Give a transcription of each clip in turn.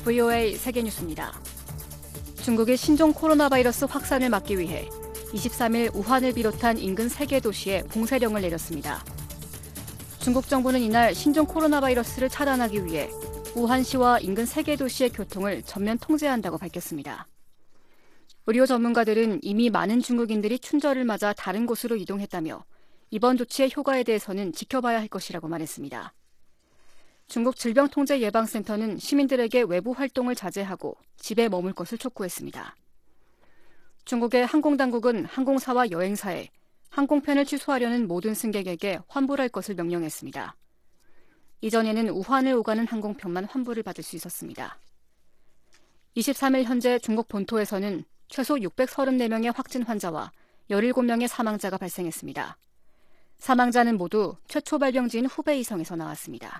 VOA 세계뉴스입니다. 중국의 신종 코로나 바이러스 확산을 막기 위해 23일 우한을 비롯한 인근 3개 도시에 봉쇄령을 내렸습니다. 중국 정부는 이날 신종 코로나 바이러스를 차단하기 위해 우한시와 인근 3개 도시의 교통을 전면 통제한다고 밝혔습니다. 의료 전문가들은 이미 많은 중국인들이 춘절을 맞아 다른 곳으로 이동했다며 이번 조치의 효과에 대해서는 지켜봐야 할 것이라고 말했습니다. 중국 질병통제예방센터는 시민들에게 외부 활동을 자제하고 집에 머물 것을 촉구했습니다. 중국의 항공당국은 항공사와 여행사에 항공편을 취소하려는 모든 승객에게 환불할 것을 명령했습니다. 이전에는 우한을 오가는 항공편만 환불을 받을 수 있었습니다. 23일 현재 중국 본토에서는 최소 634명의 확진 환자와 17명의 사망자가 발생했습니다. 사망자는 모두 최초 발병지인 후베이성에서 나왔습니다.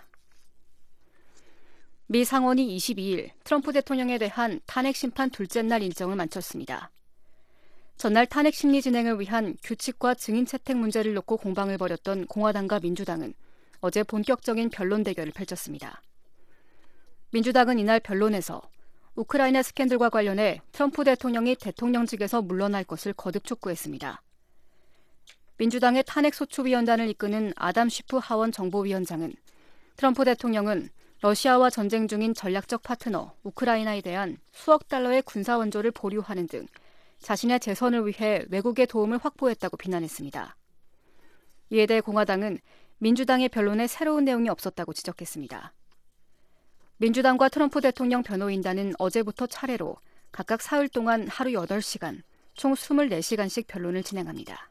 미 상원이 22일 트럼프 대통령에 대한 탄핵 심판 둘째 날 일정을 마쳤습니다. 전날 탄핵 심리 진행을 위한 규칙과 증인 채택 문제를 놓고 공방을 벌였던 공화당과 민주당은 어제 본격적인 변론 대결을 펼쳤습니다. 민주당은 이날 변론에서 우크라이나 스캔들과 관련해 트럼프 대통령이 대통령직에서 물러날 것을 거듭 촉구했습니다. 민주당의 탄핵소추위원단을 이끄는 아담 쉬프 하원 정보위원장은 트럼프 대통령은 러시아와 전쟁 중인 전략적 파트너 우크라이나에 대한 수억 달러의 군사 원조를 보류하는 등 자신의 재선을 위해 외국의 도움을 확보했다고 비난했습니다. 이에 대해 공화당은 민주당의 변론에 새로운 내용이 없었다고 지적했습니다. 민주당과 트럼프 대통령 변호인단은 어제부터 차례로 각각 사흘 동안 하루 8시간, 총 24시간씩 변론을 진행합니다.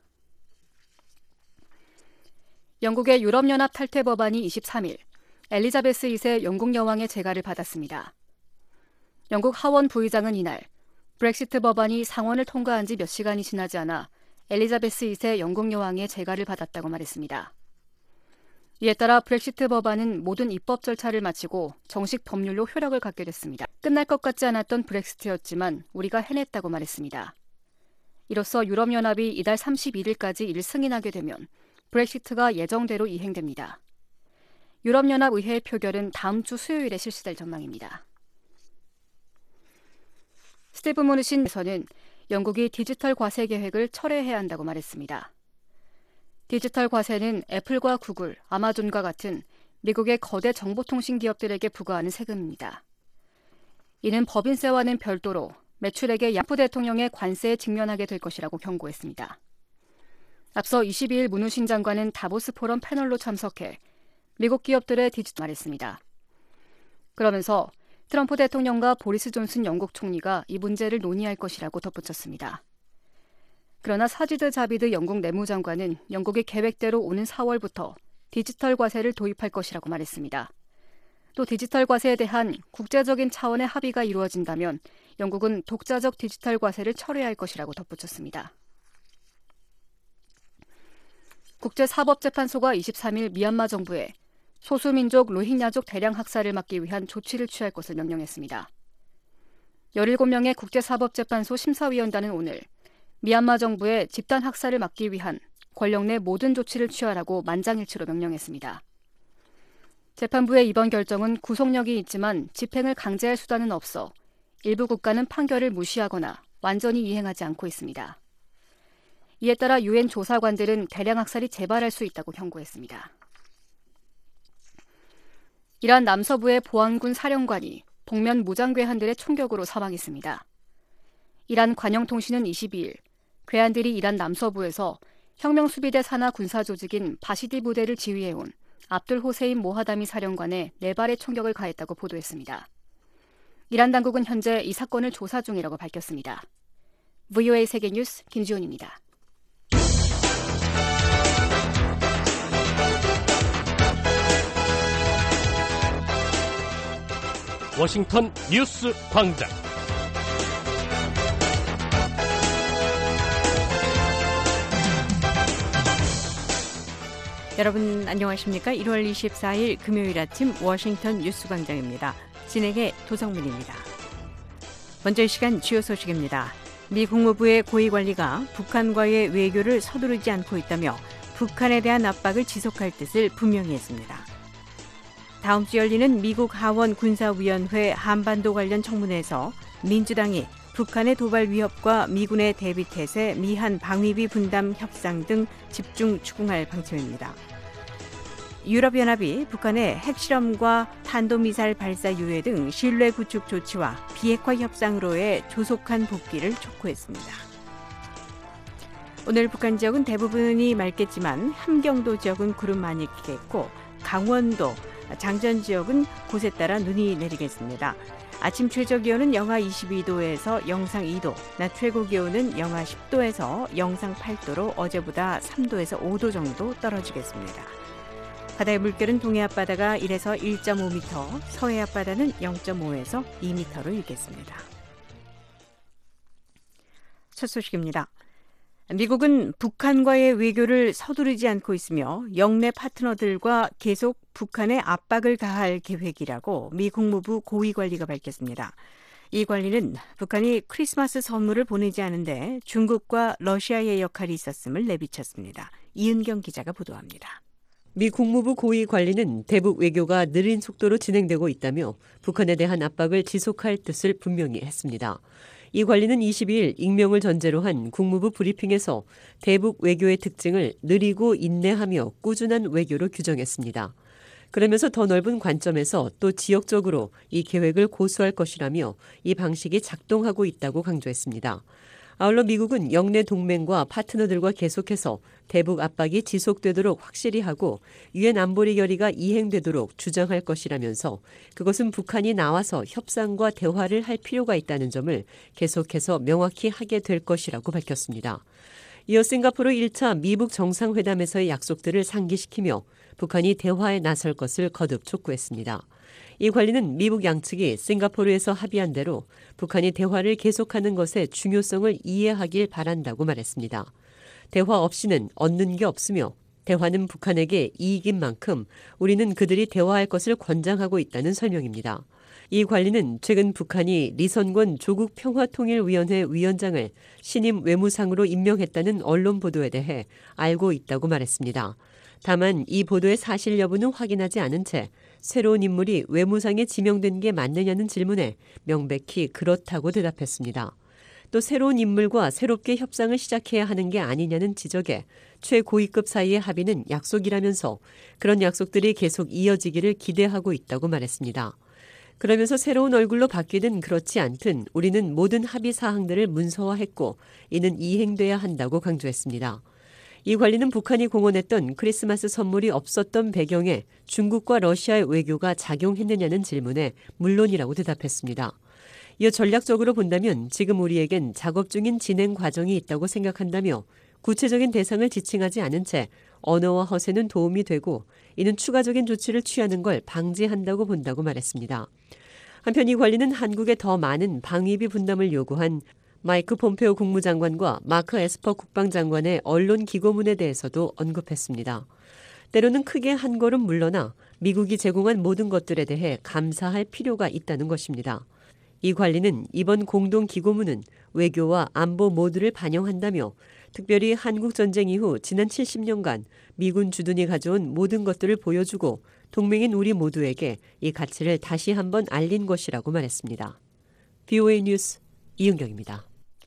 영국의 유럽연합 탈퇴 법안이 23일 엘리자베스 2세 영국 여왕의 재가를 받았습니다. 영국 하원 부의장은 이날 브렉시트 법안이 상원을 통과한 지 몇 시간이 지나지 않아 엘리자베스 2세 영국 여왕의 재가를 받았다고 말했습니다. 이에 따라 브렉시트 법안은 모든 입법 절차를 마치고 정식 법률로 효력을 갖게 됐습니다. 끝날 것 같지 않았던 브렉시트였지만 우리가 해냈다고 말했습니다. 이로써 유럽연합이 이달 31일까지 승인하게 되면 브렉시트가 예정대로 이행됩니다. 유럽연합 의회 표결은 다음 주 수요일에 실시될 전망입니다. 스티브 무누신에서는 영국이 디지털 과세 계획을 철회해야 한다고 말했습니다. 디지털 과세는 애플과 구글, 아마존과 같은 미국의 거대 정보통신 기업들에게 부과하는 세금입니다. 이는 법인세와는 별도로 매출액의 트럼프 대통령의 관세에 직면하게 될 것이라고 경고했습니다. 앞서 22일 무누신 장관은 다보스 포럼 패널로 참석해 미국 기업들의 디지털 말했습니다. 그러면서 트럼프 대통령과 보리스 존슨 영국 총리가 이 문제를 논의할 것이라고 덧붙였습니다. 그러나 사지드 자비드 영국 내무장관은 영국의 계획대로 오는 4월부터 디지털 과세를 도입할 것이라고 말했습니다. 또 디지털 과세에 대한 국제적인 차원의 합의가 이루어진다면 영국은 독자적 디지털 과세를 철회할 것이라고 덧붙였습니다. 국제사법재판소가 23일 미얀마 정부에 소수민족 로힝야족 대량 학살을 막기 위한 조치를 취할 것을 명령했습니다. 17명의 국제사법재판소 심사위원단은 오늘 미얀마 정부의 집단 학살을 막기 위한 권력 내 모든 조치를 취하라고 만장일치로 명령했습니다. 재판부의 이번 결정은 구속력이 있지만 집행을 강제할 수단은 없어 일부 국가는 판결을 무시하거나 완전히 이행하지 않고 있습니다. 이에 따라 유엔 조사관들은 대량 학살이 재발할 수 있다고 경고했습니다. 이란 남서부의 보안군 사령관이 복면 무장괴한들의 총격으로 사망했습니다. 이란 관영통신은 22일 괴한들이 이란 남서부에서 혁명수비대 산하 군사조직인 바시디 부대를 지휘해온 압둘 호세인 모하다미 사령관의 4발의 총격을 가했다고 보도했습니다. 이란 당국은 현재 이 사건을 조사 중이라고 밝혔습니다. VOA 세계뉴스 김지훈입니다. 워싱턴 뉴스 광장. 여러분 안녕하십니까? 1월 24일 금요일 아침 워싱턴 뉴스 광장입니다. 진행의 도성문입니다. 먼저 이 시간 주요 소식입니다. 미 국무부의 고위관리가 북한과의 외교를 서두르지 않고 있다며 북한에 대한 압박을 지속할 뜻을 분명히 했습니다. 다음 주 열리는 미국 하원 군사위원회 한반도 관련 청문회에서 민주당이 북한의 도발 위협과 미군의 대비 태세, 미한 방위비 분담 협상 등 집중 추궁할 방침입니다. 유럽연합이 북한의 핵실험과 탄도미사일 발사 유예 등 신뢰 구축 조치와 비핵화 협상으로의 조속한 복귀를 촉구했습니다. 오늘 북한 지역은 대부분이 맑겠지만 함경도 지역은 구름 많이 끼겠고 강원도, 장전 지역은 곳에 따라 눈이 내리겠습니다. 아침 최저 기온은 영하 22도에서 영상 2도, 낮 최고 기온은 영하 10도에서 영상 8도로 어제보다 3도에서 5도 정도 떨어지겠습니다. 바다의 물결은 동해 앞바다가 1에서 1.5m, 서해 앞바다는 0.5에서 2m로 일겠습니다. 첫 소식입니다. 미국은 북한과의 외교를 서두르지 않고 있으며 영내 파트너들과 계속 북한에 압박을 가할 계획이라고 미 국무부 고위 관리가 밝혔습니다. 이 관리는 북한이 크리스마스 선물을 보내지 않은데 중국과 러시아의 역할이 있었음을 내비쳤습니다. 이은경 기자가 보도합니다. 미 국무부 고위 관리는 대북 외교가 느린 속도로 진행되고 있다며 북한에 대한 압박을 지속할 뜻을 분명히 했습니다. 이 관리는 22일 익명을 전제로 한 국무부 브리핑에서 대북 외교의 특징을 느리고 인내하며 꾸준한 외교로 규정했습니다. 그러면서 더 넓은 관점에서 또 지역적으로 이 계획을 고수할 것이라며 이 방식이 작동하고 있다고 강조했습니다. 아울러 미국은 영내 동맹과 파트너들과 계속해서 대북 압박이 지속되도록 확실히 하고 유엔 안보리 결의가 이행되도록 주장할 것이라면서 그것은 북한이 나와서 협상과 대화를 할 필요가 있다는 점을 계속해서 명확히 하게 될 것이라고 밝혔습니다. 이어 싱가포르 1차 미북 정상회담에서의 약속들을 상기시키며 북한이 대화에 나설 것을 거듭 촉구했습니다. 이 관리는 미국 양측이 싱가포르에서 합의한 대로 북한이 대화를 계속하는 것의 중요성을 이해하길 바란다고 말했습니다. 대화 없이는 얻는 게 없으며 대화는 북한에게 이익인 만큼 우리는 그들이 대화할 것을 권장하고 있다는 설명입니다. 이 관리는 최근 북한이 리선권 조국평화통일위원회 위원장을 신임 외무상으로 임명했다는 언론 보도에 대해 알고 있다고 말했습니다. 다만 이 보도의 사실 여부는 확인하지 않은 채 새로운 인물이 외무상에 지명된 게 맞느냐는 질문에 명백히 그렇다고 대답했습니다. 또 새로운 인물과 새롭게 협상을 시작해야 하는 게 아니냐는 지적에 최고위급 사이의 합의는 약속이라면서 그런 약속들이 계속 이어지기를 기대하고 있다고 말했습니다. 그러면서 새로운 얼굴로 바뀌든 그렇지 않든 우리는 모든 합의 사항들을 문서화했고 이는 이행돼야 한다고 강조했습니다. 이 관리는 북한이 공언했던 크리스마스 선물이 없었던 배경에 중국과 러시아의 외교가 작용했느냐는 질문에 물론이라고 대답했습니다. 이어 전략적으로 본다면 지금 우리에겐 작업 중인 진행 과정이 있다고 생각한다며 구체적인 대상을 지칭하지 않은 채 언어와 허세는 도움이 되고 이는 추가적인 조치를 취하는 걸 방지한다고 본다고 말했습니다. 한편 이 관리는 한국에 더 많은 방위비 분담을 요구한 마이크 폼페오 국무장관과 마크 에스퍼 국방장관의 언론 기고문에 대해서도 언급했습니다. 때로는 크게 한 걸음 물러나 미국이 제공한 모든 것들에 대해 감사할 필요가 있다는 것입니다. 이 관리는 이번 공동 기고문은 외교와 안보 모두를 반영한다며 특별히 한국 전쟁 이후 지난 70년간 미군 주둔이 가져온 모든 것들을 보여주고 동맹인 우리 모두에게 이 가치를 다시 한번 알린 것이라고 말했습니다. BOA 뉴스 이은경입니다.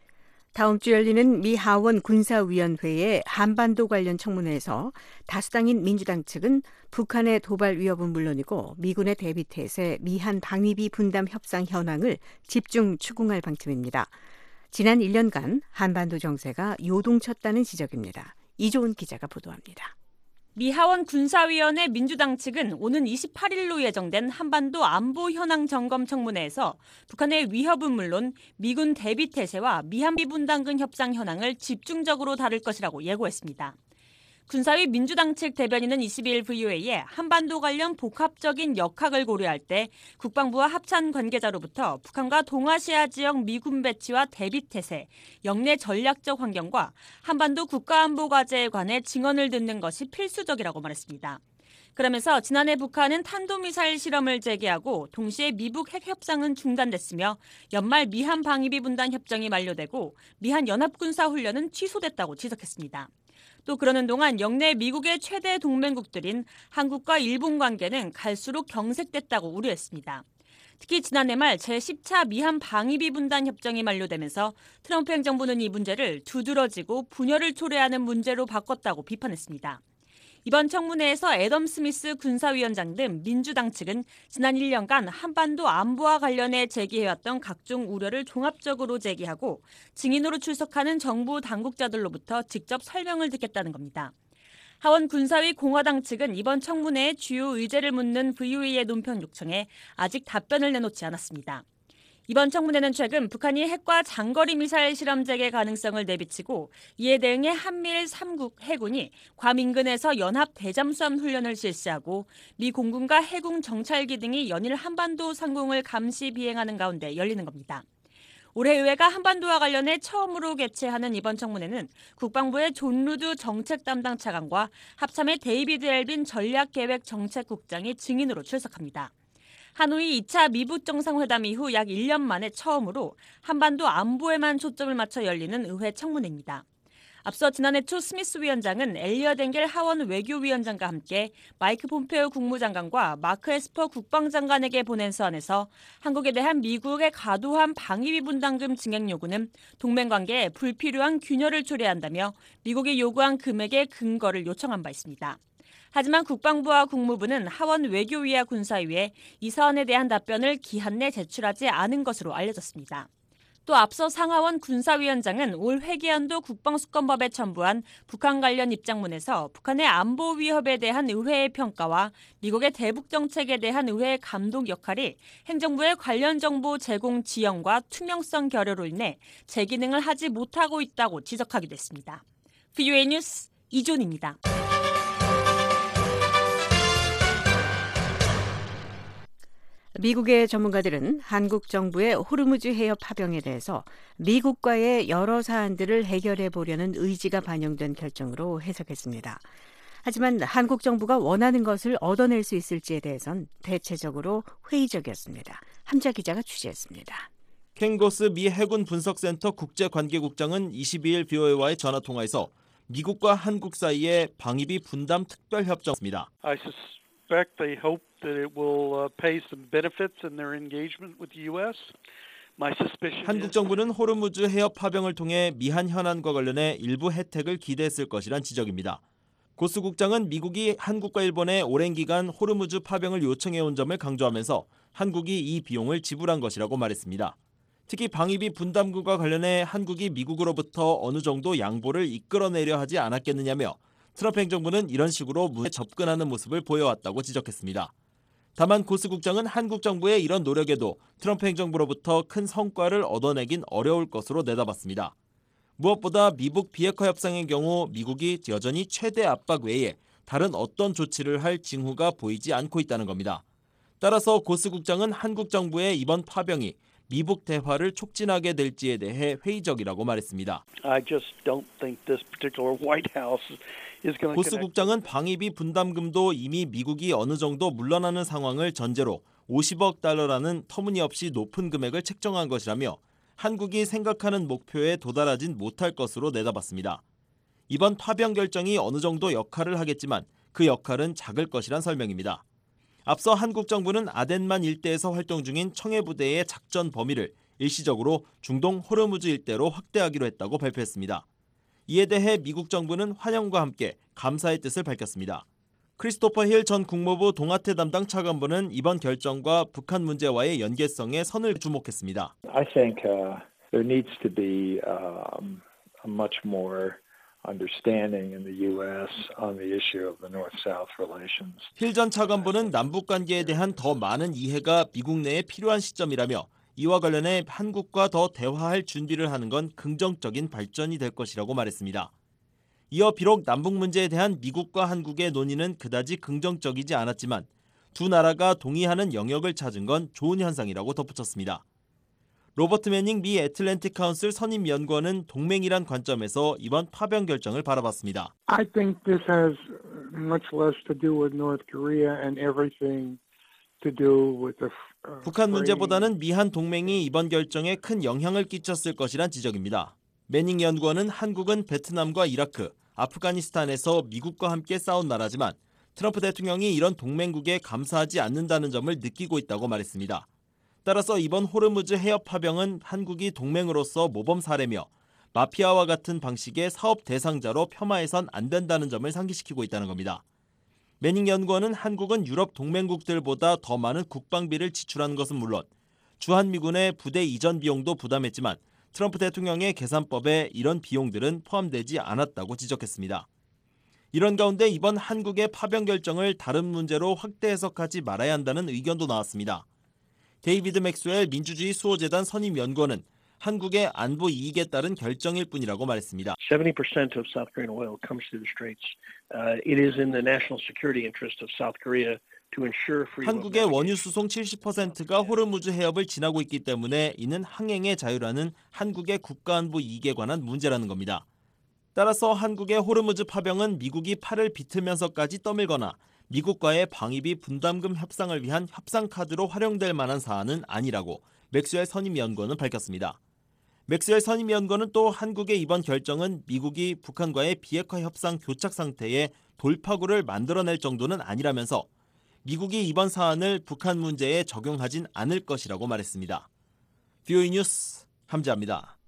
다음 주 열리는 미 하원 군사위원회의 한반도 관련 청문회에서 다수당인 민주당 측은 북한의 도발 위협은 물론이고 미군의 대비 태세, 미한 방위비 분담 협상 현황을 집중 추궁할 방침입니다. 지난 1년간 한반도 정세가 요동쳤다는 지적입니다. 이조은 기자가 보도합니다. 미 하원 군사위원회 민주당 측은 오는 28일로 예정된 한반도 안보 현황 점검 청문회에서 북한의 위협은 물론 미군 대비 태세와 미한비 분담금 협상 현황을 집중적으로 다룰 것이라고 예고했습니다. 군사위 민주당 측 대변인은 22일 VOA에 한반도 관련 복합적인 역학을 고려할 때 국방부와 합참 관계자로부터 북한과 동아시아 지역 미군 배치와 대비 태세, 영내 전략적 환경과 한반도 국가안보 과제에 관해 증언을 듣는 것이 필수적이라고 말했습니다. 그러면서 지난해 북한은 탄도미사일 실험을 재개하고 동시에 미북 핵 협상은 중단됐으며 연말 미한 방위비 분담 협정이 만료되고 미한 연합군사 훈련은 취소됐다고 지적했습니다. 또 그러는 동안 역내 미국의 최대 동맹국들인 한국과 일본 관계는 갈수록 경색됐다고 우려했습니다. 특히 지난해 말 제10차 미한 방위비 분담 협정이 만료되면서 트럼프 행정부는 이 문제를 두드러지고 분열을 초래하는 문제로 바꿨다고 비판했습니다. 이번 청문회에서 애덤 스미스 군사위원장 등 민주당 측은 지난 1년간 한반도 안보와 관련해 제기해왔던 각종 우려를 종합적으로 제기하고 증인으로 출석하는 정부 당국자들로부터 직접 설명을 듣겠다는 겁니다. 하원 군사위 공화당 측은 이번 청문회의 주요 의제를 묻는 VOA의 논평 요청에 아직 답변을 내놓지 않았습니다. 이번 청문회는 최근 북한이 핵과 장거리 미사일 실험 재개 가능성을 내비치고 이에 대응해 한미일 3국 해군이 괌 인근에서 연합 대잠수함 훈련을 실시하고 미 공군과 해군 정찰기 등이 연일 한반도 상공을 감시 비행하는 가운데 열리는 겁니다. 올해 의회가 한반도와 관련해 처음으로 개최하는 이번 청문회는 국방부의 존 루드 정책 담당 차관과 합참의 데이비드 엘빈 전략계획정책국장이 증인으로 출석합니다. 하노이 2차 미북 정상회담 이후 약 1년 만에 처음으로 한반도 안보에만 초점을 맞춰 열리는 의회 청문회입니다. 앞서 지난해 초 스미스 위원장은 엘리엇 엥겔 하원 외교위원장과 함께 마이크 폼페오 국무장관과 마크 에스퍼 국방장관에게 보낸 서한에서 한국에 대한 미국의 과도한 방위비 분담금 증액 요구는 동맹 관계에 불필요한 균열을 초래한다며 미국이 요구한 금액의 근거를 요청한 바 있습니다. 하지만 국방부와 국무부는 하원 외교위와 군사위에 이 사안에 대한 답변을 기한 내 제출하지 않은 것으로 알려졌습니다. 또 앞서 상하원 군사위원장은 올 회계연도 국방수권법에 첨부한 북한 관련 입장문에서 북한의 안보 위협에 대한 의회의 평가와 미국의 대북 정책에 대한 의회의 감독 역할이 행정부의 관련 정보 제공 지연과 투명성 결여로 인해 제 기능을 하지 못하고 있다고 지적하기도 했습니다. VOA 뉴스 이존입니다. 미국의 전문가들은 한국 정부의 호르무즈 해협 파병에 대해서 미국과의 여러 사안들을 해결해 보려는 의지가 반영된 결정으로 해석했습니다. 하지만 한국 정부가 원하는 것을 얻어낼 수 있을지에 대해선 대체적으로 회의적이었습니다. 함자 기자가 취재했습니다. 켄 고스 미 해군 분석센터 국제관계국장은 22일 BOA와의 전화통화에서 미국과 한국 사이의 방위비 분담 특별협정입니다. They hope that it will pay some benefits in their engagement with the U.S. My suspicion 한국 정부는 호르무즈 해협 파병을 통해 미한 현안과 관련해 일부 혜택을 기대했을 것이란 지적입니다. 고스 국장은 미국이 한국과 일본에 오랜 기간 호르무즈 파병을 요청해온 점을 강조하면서 한국이 이 비용을 지불한 것이라고 말했습니다. 특히 방위비 분담금과 관련해 한국이 미국으로부터 어느 정도 양보를 이끌어내려 하지 않았겠느냐며 트럼프 행정부는 이런 식으로 문제에 접근하는 모습을 보여왔다고 지적했습니다. 다만 고스 국장은 한국 정부의 이런 노력에도 트럼프 행정부로부터 큰 성과를 얻어내긴 어려울 것으로 내다봤습니다. 무엇보다 미북 비핵화 협상의 경우 미국이 여전히 최대 압박 외에 다른 어떤 조치를 할 징후가 보이지 않고 있다는 겁니다. 따라서 고스 국장은 한국 정부의 이번 파병이 미북 대화를 촉진하게 될지에 대해 회의적이라고 말했습니다. I just don't think this particular White House is going to 고스 국장은 방위비 분담금도 이미 미국이 어느 정도 물러나는 상황을 전제로 50억 달러라는 터무니없이 높은 금액을 책정한 것이라며 한국이 생각하는 목표에 도달하진 못할 것으로 내다봤습니다. 이번 파병 결정이 어느 정도 역할을 하겠지만 그 역할은 작을 것이란 설명입니다. 앞서 한국 정부는 아덴만 일대에서 활동 중인 청해부대의 작전 범위를 일시적으로 중동 호르무즈 일대로 확대하기로 했다고 발표했습니다. 이에 대해 미국 정부는 환영과 함께 감사의 뜻을 밝혔습니다. 크리스토퍼 힐 전 국무부 동아태 담당 차관보는 이번 결정과 북한 문제와의 연계성에 선을 주목했습니다. I think there needs to be a much more understanding in the U.S. on the issue of the North-South relations. 힐 전 차관보는 남북 관계에 대한 더 많은 이해가 미국 내에 필요한 시점이라며 이와 관련해 한국과 더 대화할 준비를 하는 건 긍정적인 발전이 될 것이라고 말했습니다. 이어 비록 남북 문제에 대한 미국과 한국의 논의는 그다지 긍정적이지 않았지만 두 나라가 동의하는 영역을 찾은 건 좋은 현상이라고 덧붙였습니다. 로버트 매닝 미 애틀랜틱 카운슬 선임 연구원은 동맹이란 관점에서 이번 파병 결정을 바라봤습니다. I think this has much less to do with North Korea and everything to do with the 북한 문제보다는 미한 동맹이 이번 결정에 큰 영향을 끼쳤을 것이란 지적입니다. 매닝 연구원은 한국은 베트남과 이라크, 아프가니스탄에서 미국과 함께 싸운 나라지만 트럼프 대통령이 이런 동맹국에 감사하지 않는다는 점을 느끼고 있다고 말했습니다. 따라서 이번 호르무즈 해협 파병은 한국이 동맹으로서 모범 사례며 마피아와 같은 방식의 사업 대상자로 폄하해선 안 된다는 점을 상기시키고 있다는 겁니다. 매닝 연구원은 한국은 유럽 동맹국들보다 더 많은 국방비를 지출한 것은 물론 주한미군의 부대 이전 비용도 부담했지만 트럼프 대통령의 계산법에 이런 비용들은 포함되지 않았다고 지적했습니다. 이런 가운데 이번 한국의 파병 결정을 다른 문제로 확대 해석하지 말아야 한다는 의견도 나왔습니다. 데이비드 맥스웰 민주주의 수호재단 선임연구원은 한국의 안보 이익에 따른 결정일 뿐이라고 말했습니다. 70% of South Korean oil comes through the Straits. It is in the national security interest of South Korea to ensure freedom. 한국의 원유 수송 70%가 호르무즈 해협을 지나고 있기 때문에 이는 항행의 자유라는 한국의 국가안보 이익에 관한 문제라는 겁니다. 따라서 한국의 호르무즈 파병은 미국이 팔을 비틀면서까지 떠밀거나 미국과의 방위비 분담금 협상을 위한 협상 카드로 활용될 만한 사안은 아니라고 맥스웰 선임연구원은 밝혔습니다. 맥스웰 선임연구원은 또 한국의 이번 결정은 미국이 북한과의 비핵화 협상 교착 상태에 돌파구를 만들어낼 정도는 아니라면서 미국이 이번 사안을 북한 문제에 적용하진 않을 것이라고 말했습니다. VOA 뉴스 함지아입니다.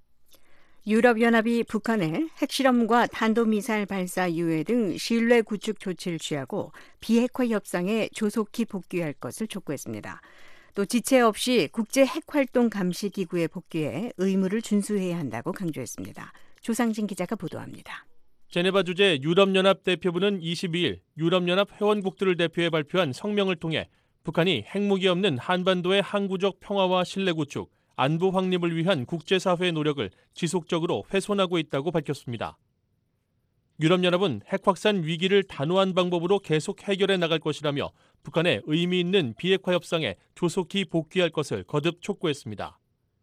유럽연합이 북한의 핵실험과 탄도미사일 발사 유예 등 신뢰 구축 조치를 취하고 비핵화 협상에 조속히 복귀할 것을 촉구했습니다. 또 지체 없이 국제 핵활동 감시 기구에 복귀해 의무를 준수해야 한다고 강조했습니다. 조상진 기자가 보도합니다. 제네바 주재 유럽연합 대표부는 22일 유럽연합 회원국들을 대표해 발표한 성명을 통해 북한이 핵무기 없는 한반도의 항구적 평화와 신뢰 구축, 안보 확립을 위한 국제사회의 노력을 지속적으로 훼손하고 있다고 밝혔습니다. 유럽연합은 핵 확산 위기를 단호한 방법으로 계속 해결해 나갈 것이라며 북한의 의미 있는 비핵화 협상에 조속히 복귀할 것을 거듭 촉구했습니다.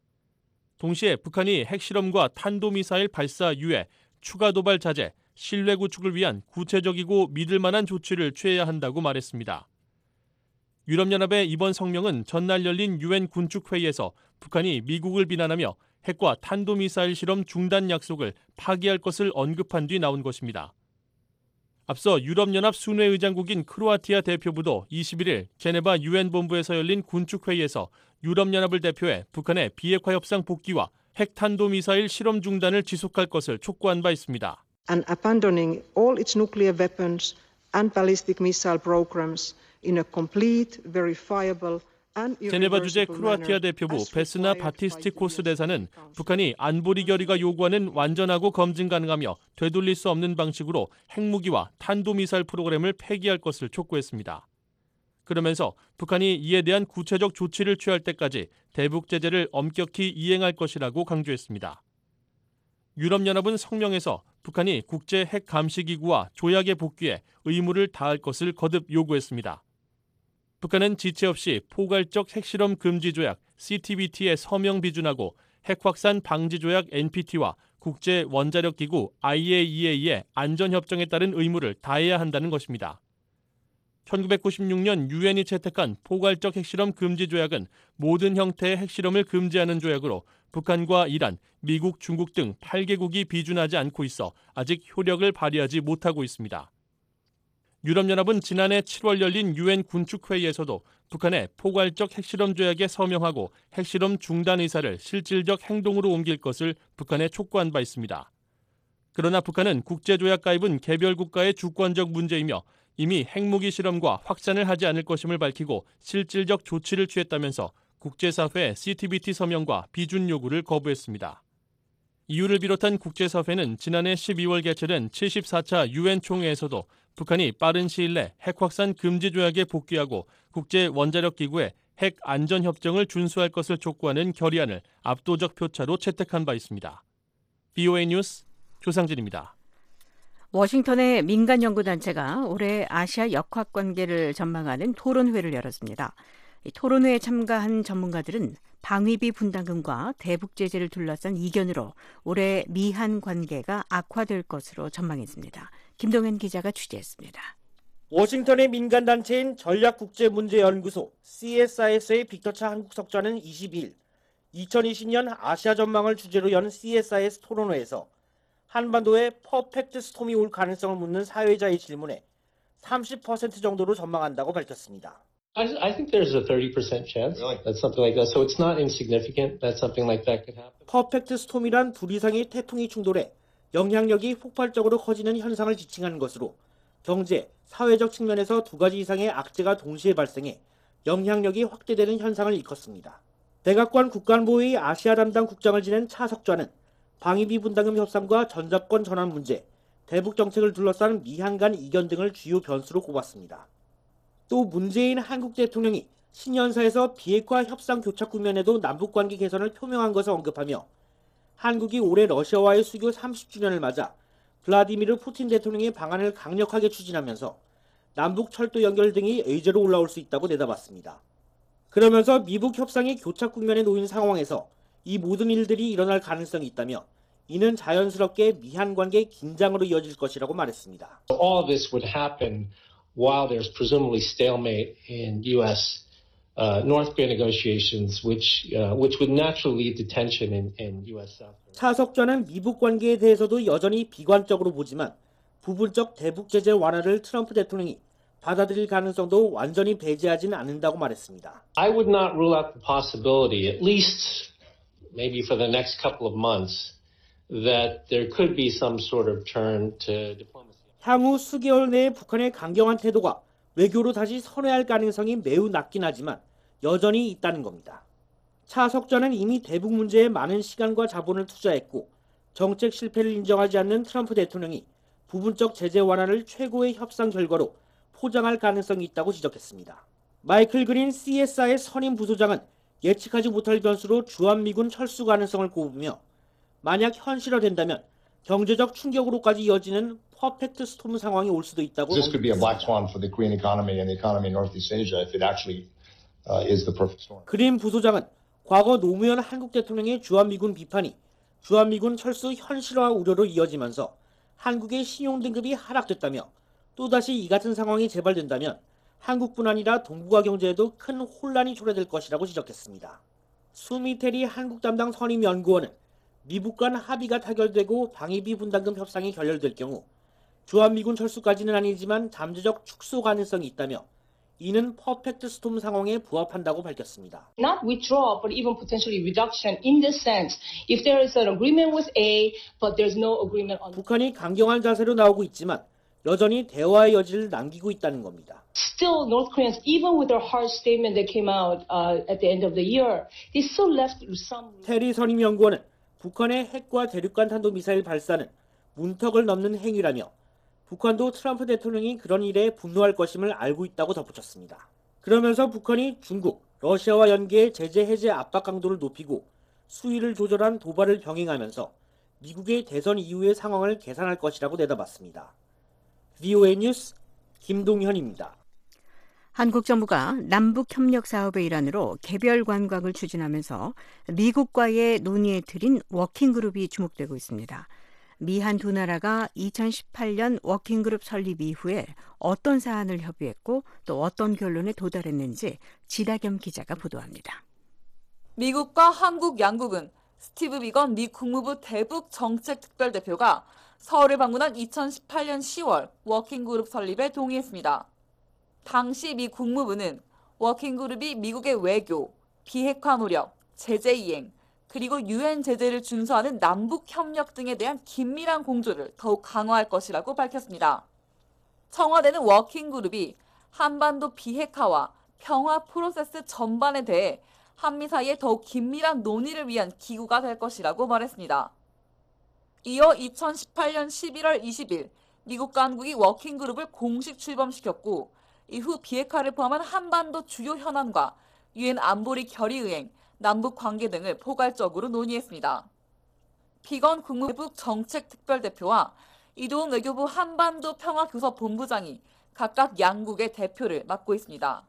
동시에 북한이 핵실험과 탄도미사일 발사 유예, 추가 도발 자제, 신뢰 구축을 위한 구체적이고 믿을 만한 조치를 취해야 한다고 말했습니다. 유럽연합의 이번 성명은 전날 열린 유엔 군축회의에서 북한이 미국을 비난하며 핵과 탄도미사일 실험 중단 약속을 파기할 것을 언급한 뒤 나온 것입니다. 앞서 유럽연합 순회의장국인 크로아티아 대표부도 21일 제네바 유엔 본부에서 열린 군축회의에서 유럽연합을 대표해 북한의 비핵화 협상 복귀와 핵 탄도미사일 실험 중단을 지속할 것을 촉구한 바 있습니다. And abandoning all its nuclear weapons and ballistic missile programs in a complete, verifiable 제네바 주재 크로아티아 대표부 베스나 바티스티코스 대사는 북한이 안보리 결의가 요구하는 완전하고 검증 가능하며 되돌릴 수 없는 방식으로 핵무기와 탄도미사일 프로그램을 폐기할 것을 촉구했습니다. 그러면서 북한이 이에 대한 구체적 조치를 취할 때까지 대북 제재를 엄격히 이행할 것이라고 강조했습니다. 유럽연합은 성명에서 북한이 국제 핵 감시기구와 조약에 복귀해 의무를 다할 것을 거듭 요구했습니다. 북한은 지체 없이 포괄적 핵실험 금지 조약 CTBT에 서명 비준하고 핵 확산 방지 조약 NPT와 국제 원자력 기구 IAEA의 안전 협정에 따른 의무를 다해야 한다는 것입니다. 1996년 유엔이 채택한 포괄적 핵실험 금지 조약은 모든 형태의 핵실험을 금지하는 조약으로 북한과 이란, 미국, 중국 등 8개국이 비준하지 않고 있어 아직 효력을 발휘하지 못하고 있습니다. 유럽연합은 지난해 7월 열린 유엔 군축회의에서도 북한의 포괄적 핵실험 조약에 서명하고 핵실험 중단 의사를 실질적 행동으로 옮길 것을 북한에 촉구한 바 있습니다. 그러나 북한은 국제조약 가입은 개별 국가의 주권적 문제이며 이미 핵무기 실험과 확산을 하지 않을 것임을 밝히고 실질적 조치를 취했다면서 국제사회 CTBT 서명과 비준 요구를 거부했습니다. EU를 비롯한 국제사회는 지난해 12월 개최된 74차 유엔 총회에서도 북한이 빠른 시일 내 핵 확산 금지 조약에 복귀하고 국제 원자력 기구의 핵 안전 협정을 준수할 것을 촉구하는 결의안을 압도적 표차로 채택한 바 있습니다. VOA 뉴스 조상진입니다. 워싱턴의 민간 연구단체가 올해 아시아 역학 관계를 전망하는 토론회를 열었습니다. 이 토론회에 참가한 전문가들은 방위비 분담금과 대북 제재를 둘러싼 이견으로 올해 미한 관계가 악화될 것으로 전망했습니다. 김동현 기자가 취재했습니다. 워싱턴의 민간단체인 전략국제문제연구소 CSIS의 빅터차 한국석좌는 22일 2020년 아시아 전망을 주제로 연 CSIS 토론회에서 한반도에 퍼펙트 스톰이 올 가능성을 묻는 사회자의 질문에 30% 정도로 전망한다고 밝혔습니다. I think there's a 30% chance that something like that. So it's not insignificant that something like that could happen. 퍼펙트 스톰이란 둘 이상의 태풍이 충돌해 영향력이 폭발적으로 커지는 현상을 지칭하는 것으로 경제, 사회적 측면에서 두 가지 이상의 악재가 동시에 발생해 영향력이 확대되는 현상을 일컫습니다. 백악관 국가안보회의 아시아 담당 국장을 지낸 차석좌는 방위비 분담금 협상과 전작권 전환 문제, 대북 정책을 둘러싼 미한 간 이견 등을 주요 변수로 꼽았습니다. 또 문재인 한국 대통령이 신년사에서 비핵화 협상 교착 국면에도 남북관계 개선을 표명한 것을 언급하며 한국이 올해 러시아와의 수교 30주년을 맞아 블라디미르 푸틴 대통령의 방안을 강력하게 추진하면서 남북 철도 연결 등이 의제로 올라올 수 있다고 내다봤습니다. 그러면서 미북 협상이 교착 국면에 놓인 상황에서 이 모든 일들이 일어날 가능성이 있다며 이는 자연스럽게 미한 관계 긴장으로 이어질 것이라고 말했습니다. All of this would happen while there's presumably stalemate in U.S. North Korea negotiations, which would naturally lead to tension in U.S. South Korea. 차석좌는 미북 관계에 대해서도 여전히 비관적으로 보지만 부분적 대북 제재 완화를 트럼프 대통령이 받아들일 가능성도 완전히 배제하지는 않는다고 말했습니다. I would not rule out the possibility, at least maybe for the next couple of months, that there could be some sort of turn to diplomacy. 향후 수개월 내에 북한의 강경한 태도가 외교로 다시 선회할 가능성이 매우 낮긴 하지만 여전히 있다는 겁니다. 차석좌는 이미 대북 문제에 많은 시간과 자본을 투자했고 정책 실패를 인정하지 않는 트럼프 대통령이 부분적 제재 완화를 최고의 협상 결과로 포장할 가능성이 있다고 지적했습니다. 마이클 그린 CSI의 선임 부소장은 예측하지 못할 변수로 주한미군 철수 가능성을 꼽으며 만약 현실화된다면 경제적 충격으로까지 이어지는 퍼펙트 스톰 상황이 올 수도 있다고 This could be a black 언급했습니다. swan for the Korean economy and the economy in Northeast Asia if it actually is the perfect storm. 그린 부소장은 과거 노무현 한국 대통령의 주한미군 비판이 주한미군 철수 현실화 우려로 이어지면서 한국의 신용등급이 하락됐다며 또다시 이 같은 상황이 재발된다면 한국뿐 아니라 동북아 경제에도 큰 혼란이 초래될 것이라고 지적했습니다. 수미테리 한국 담당 선임연구원은 미북 간 합의가 타결되고 방위비 분담금 협상이 결렬될 경우 주한미군 철수까지는 아니지만 잠재적 축소 가능성이 있다며 이는 퍼펙트 스톰 상황에 부합한다고 밝혔습니다. Not withdraw, but even potentially reduction in this sense. If there is an agreement with A, but there's no agreement on. 북한이 강경한 자세로 나오고 있지만 여전히 대화의 여지를 남기고 있다는 겁니다. Still, North Koreans, even with their harsh statement that came out at the end of the year, they still left some. 테리 선임연구원은 북한의 핵과 대륙간 탄도미사일 발사는 문턱을 넘는 행위라며 북한도 트럼프 대통령이 그런 일에 분노할 것임을 알고 있다고 덧붙였습니다. 그러면서 북한이 중국, 러시아와 연계해 제재 해제 압박 강도를 높이고 수위를 조절한 도발을 병행하면서 미국의 대선 이후의 상황을 계산할 것이라고 내다봤습니다. VOA 뉴스 김동현입니다. 한국 정부가 남북 협력 사업의 일환으로 개별 관광을 추진하면서 미국과의 논의의 틀인 워킹그룹이 주목되고 있습니다. 미한 두 나라가 2018년 워킹그룹 설립 이후에 어떤 사안을 협의했고 또 어떤 결론에 도달했는지 지다겸 기자가 보도합니다. 미국과 한국 양국은 스티브 비건 미 국무부 대북 정책 특별대표가 서울을 방문한 2018년 10월 워킹그룹 설립에 동의했습니다. 당시 미 국무부는 워킹그룹이 미국의 외교, 비핵화 노력, 제재 이행, 그리고 유엔 제재를 준수하는 남북 협력 등에 대한 긴밀한 공조를 더욱 강화할 것이라고 밝혔습니다. 청와대는 워킹그룹이 한반도 비핵화와 평화 프로세스 전반에 대해 한미 사이에 더욱 긴밀한 논의를 위한 기구가 될 것이라고 말했습니다. 이어 2018년 11월 20일 미국과 한국이 워킹그룹을 공식 출범시켰고 이후 비핵화를 포함한 한반도 주요 현안과 유엔 안보리 결의의행, 남북 관계 등을 포괄적으로 논의했습니다. 비건 국무부 정책특별대표와 이도훈 외교부 한반도 평화교섭본부장이 각각 양국의 대표를 맡고 있습니다.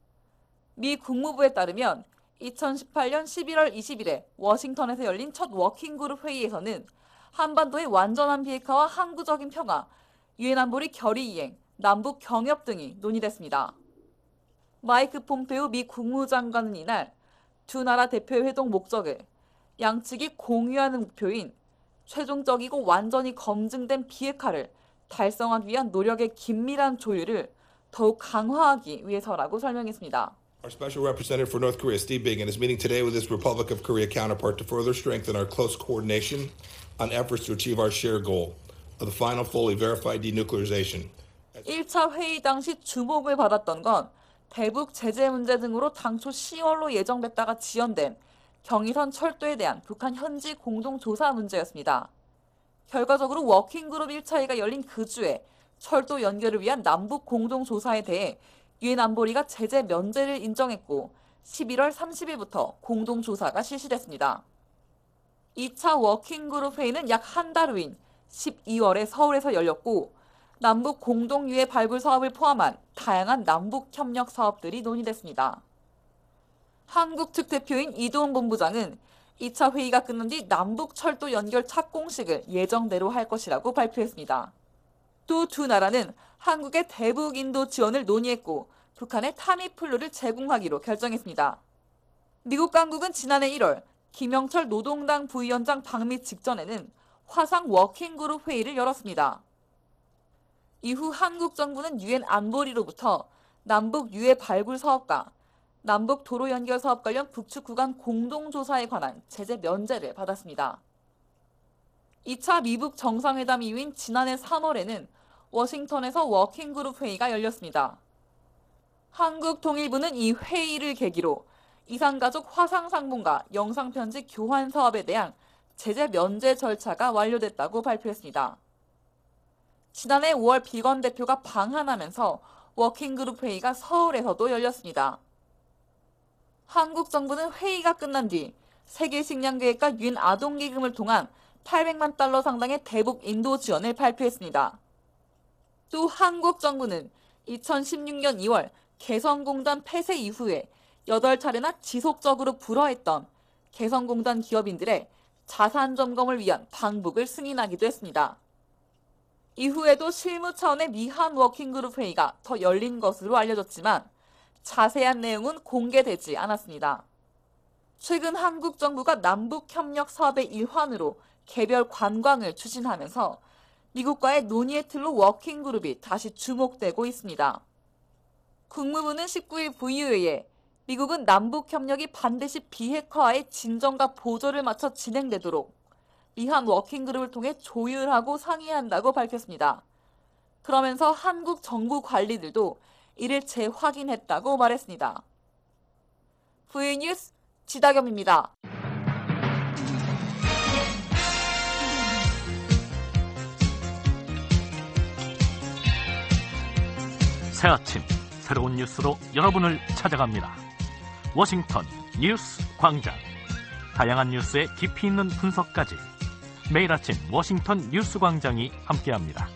미 국무부에 따르면 2018년 11월 20일에 워싱턴에서 열린 첫 워킹그룹 회의에서는 한반도의 완전한 비핵화와 항구적인 평화, 유엔 안보리 결의이행, 남북 경협 등이 논의됐습니다. 마이크 폼페오 미 국무장관은 이날 두 나라 대표의 회동 목적을 양측이 공유하는 목표인 최종적이고 완전히 검증된 비핵화를 달성하기 위한 노력의 긴밀한 조율을 더욱 강화하기 위해서라고 설명했습니다. Our Special Representative for North Korea, Steve Biegun, is meeting today with his Republic of Korea counterpart to further strengthen our close coordination on efforts to achieve our shared goal of the final fully verified denuclearization. 1차 회의 당시 주목을 받았던 건 대북 제재 문제 등으로 당초 10월로 예정됐다가 지연된 경의선 철도에 대한 북한 현지 공동조사 문제였습니다. 결과적으로 워킹그룹 1차회가 열린 그 주에 철도 연결을 위한 남북 공동조사에 대해 유엔 안보리가 제재 면제를 인정했고 11월 30일부터 공동조사가 실시됐습니다. 2차 워킹그룹 회의는 약 한 달 후인 12월에 서울에서 열렸고 남북 공동유해 발굴 사업을 포함한 다양한 남북 협력 사업들이 논의됐습니다. 한국 측 대표인 이도훈 본부장은 2차 회의가 끝난 뒤 남북 철도 연결 착공식을 예정대로 할 것이라고 발표했습니다. 또 두 나라는 한국의 대북 인도 지원을 논의했고 북한의 타미플루를 제공하기로 결정했습니다. 미국 당국은 지난해 1월 김영철 노동당 부위원장 방미 직전에는 화상 워킹그룹 회의를 열었습니다. 이후 한국 정부는 유엔 안보리로부터 남북 유해 발굴 사업과 남북 도로 연결 사업 관련 북측 구간 공동조사에 관한 제재 면제를 받았습니다. 2차 미북 정상회담 이후인 지난해 3월에는 워싱턴에서 워킹그룹 회의가 열렸습니다. 한국 통일부는 이 회의를 계기로 이산가족 화상상봉과 영상편지 교환 사업에 대한 제재 면제 절차가 완료됐다고 발표했습니다. 지난해 5월 비건 대표가 방한하면서 워킹그룹 회의가 서울에서도 열렸습니다. 한국 정부는 회의가 끝난 뒤 세계식량계획과 유엔 아동기금을 통한 800만 달러 상당의 대북 인도 지원을 발표했습니다. 또 한국 정부는 2016년 2월 개성공단 폐쇄 이후에 8차례나 지속적으로 불허했던 개성공단 기업인들의 자산 점검을 위한 방북을 승인하기도 했습니다. 이후에도 실무 차원의 미한 워킹그룹 회의가 더 열린 것으로 알려졌지만 자세한 내용은 공개되지 않았습니다. 최근 한국 정부가 남북협력 사업의 일환으로 개별 관광을 추진하면서 미국과의 논의의 틀로 워킹그룹이 다시 주목되고 있습니다. 국무부는 19일 VOA에 미국은 남북협력이 반드시 비핵화의 진정과 보조를 맞춰 진행되도록 미한 워킹그룹을 통해 조율하고 상의한다고 밝혔습니다. 그러면서 한국 정부 관리들도 이를 재확인했다고 말했습니다. VOA 뉴스 지다겸입니다. 새 아침 새로운 뉴스로 여러분을 찾아갑니다. 워싱턴 뉴스 광장. 다양한 뉴스의 깊이 있는 분석까지 매일 아침 워싱턴 뉴스 광장이 함께합니다.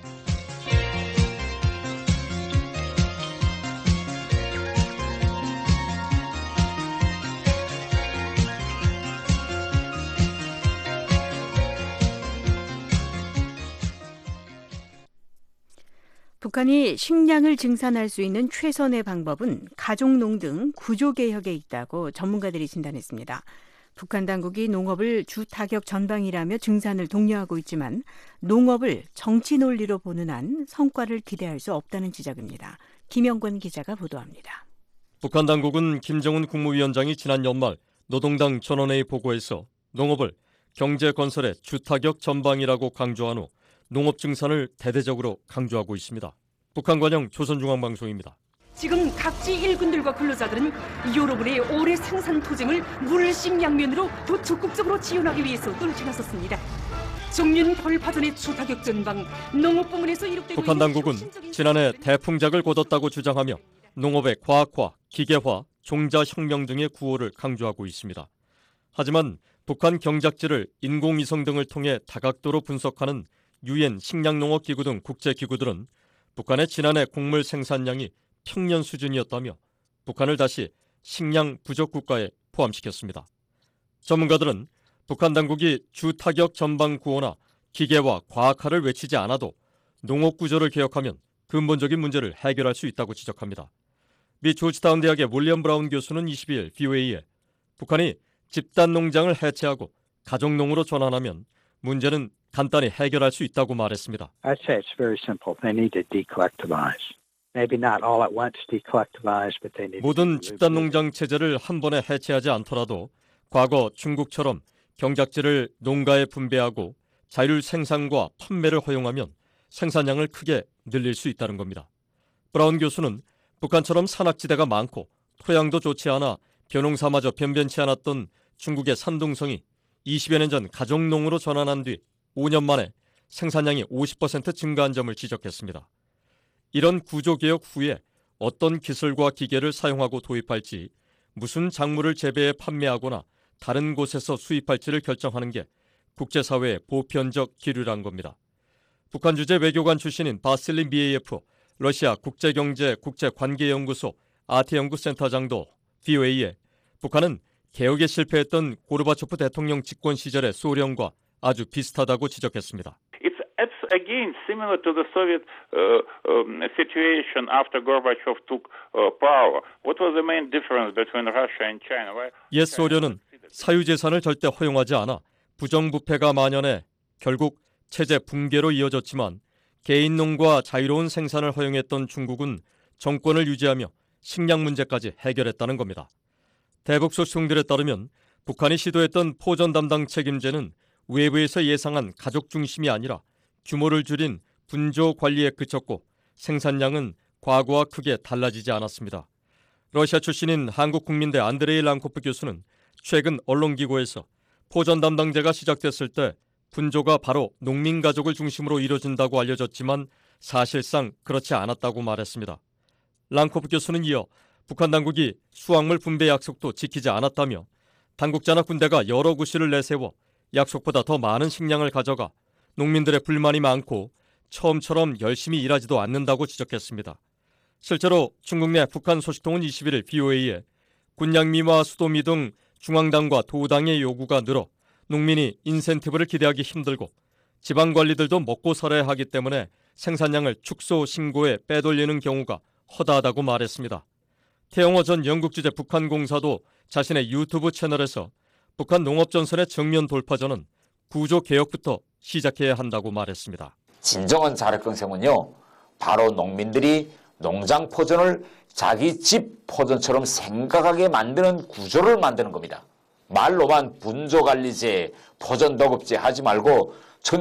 북한이 식량을 증산할 수 있는 최선의 방법은 가족농 등 구조개혁에 있다고 전문가들이 진단했습니다. 북한 당국이 농업을 주 타격 전방이라며 증산을 독려하고 있지만 농업을 정치 논리로 보는 한 성과를 기대할 수 없다는 지적입니다. 김영권 기자가 보도합니다. 북한 당국은 김정은 국무위원장이 지난 연말 노동당 전원회의 보고에서 농업을 경제 건설의 주 타격 전방이라고 강조한 후 농업 증산을 대대적으로 강조하고 있습니다. 북한 관영 조선중앙방송입니다. 지금 각지 일군들과 근로자들은 여러분의 오래 생산 토짐을 물식량면으로 더 적극적으로 지원하기 위해서 떨쳐나섰습니다. 정년 돌파전의 주타격 전방 농업 부문에서 이룩되고 북한 당국은 지난해 대풍작을 거뒀다고 주장하며 농업의 과학화, 기계화, 종자혁명 등의 구호를 강조하고 있습니다. 하지만 북한 경작지를 인공위성 등을 통해 다각도로 분석하는 유엔 식량농업기구 등 국제기구들은 북한의 지난해 곡물 생산량이 평년 수준이었다며 북한을 다시 식량 부족 국가에 포함시켰습니다. 전문가들은 북한 당국이 주타격 전방 구호나 기계화, 과학화를 외치지 않아도 농업 구조를 개혁하면 근본적인 문제를 해결할 수 있다고 지적합니다. 미 조지타운 대학의 윌리엄 브라운 교수는 22일 VOA에 북한이 집단 농장을 해체하고 가족농으로 전환하면 문제는 간단히 해결할 수 있다고 말했습니다. I'd say it's very simple. They need to decollectivize. Maybe not all at once decollectivize, but they need 모든 집단 농장 체제를 한 번에 해체하지 않더라도 과거 중국처럼 경작지를 농가에 분배하고 자율 생산과 판매를 허용하면 생산량을 크게 늘릴 수 있다는 겁니다. 브라운 교수는 북한처럼 산악지대가 많고 토양도 좋지 않아 벼농사마저 변변치 않았던 중국의 산둥성이 20여 년 전 가족농으로 전환한 뒤 5년 만에 생산량이 50% 증가한 점을 지적했습니다. 이런 구조개혁 후에 어떤 기술과 기계를 사용하고 도입할지, 무슨 작물을 재배해 판매하거나 다른 곳에서 수입할지를 결정하는 게 국제사회의 보편적 기류란 겁니다. 북한 주재 외교관 출신인 바실리 미에예프 러시아 국제경제 국제관계연구소 아티연구센터장도 VOA에 북한은 개혁에 실패했던 고르바초프 대통령 집권 시절의 소련과 아주 비슷하다고 지적했습니다. It's again similar to the Soviet situation after Gorbachev took power. What was the main difference between Russia and China? 옛 소련은 사유재산을 절대 허용하지 않아 부정부패가 만연해 결국 체제 붕괴로 이어졌지만 개인농과 자유로운 생산을 허용했던 중국은 정권을 유지하며 식량 문제까지 해결했다는 겁니다. 대북 소식통들에 따르면 북한이 시도했던 포전 담당 책임제는 외부에서 예상한 가족 중심이 아니라 규모를 줄인 분조 관리에 그쳤고 생산량은 과거와 크게 달라지지 않았습니다. 러시아 출신인 한국국민대 안드레이 랑코프 교수는 최근 언론기고에서 포전 담당제가 시작됐을 때 분조가 바로 농민가족을 중심으로 이뤄진다고 알려졌지만 사실상 그렇지 않았다고 말했습니다. 랑코프 교수는 이어 북한 당국이 수확물 분배 약속도 지키지 않았다며 당국자나 군대가 여러 구실을 내세워 약속보다 더 많은 식량을 가져가 농민들의 불만이 많고 처음처럼 열심히 일하지도 않는다고 지적했습니다. 실제로 중국 내 북한 소식통은 21일 VOA에 군량미와 수도미 등 중앙당과 도당의 요구가 늘어 농민이 인센티브를 기대하기 힘들고 지방관리들도 먹고 살아야 하기 때문에 생산량을 축소 신고에 빼돌리는 경우가 허다하다고 말했습니다. 태영호 전 영국 주재 북한공사도 자신의 유튜브 채널에서 북한 농업전선의 정면 돌파전은 구조개혁부터 시작해야 한다고 말했습니다. 진정한 자력경생은요, 바로 농민들이 농장 포전을 자기 집 포전처럼 생각하게 만드는 구조를 만드는 겁니다. 말로만 분조관리제, 포전도급제 하지 말고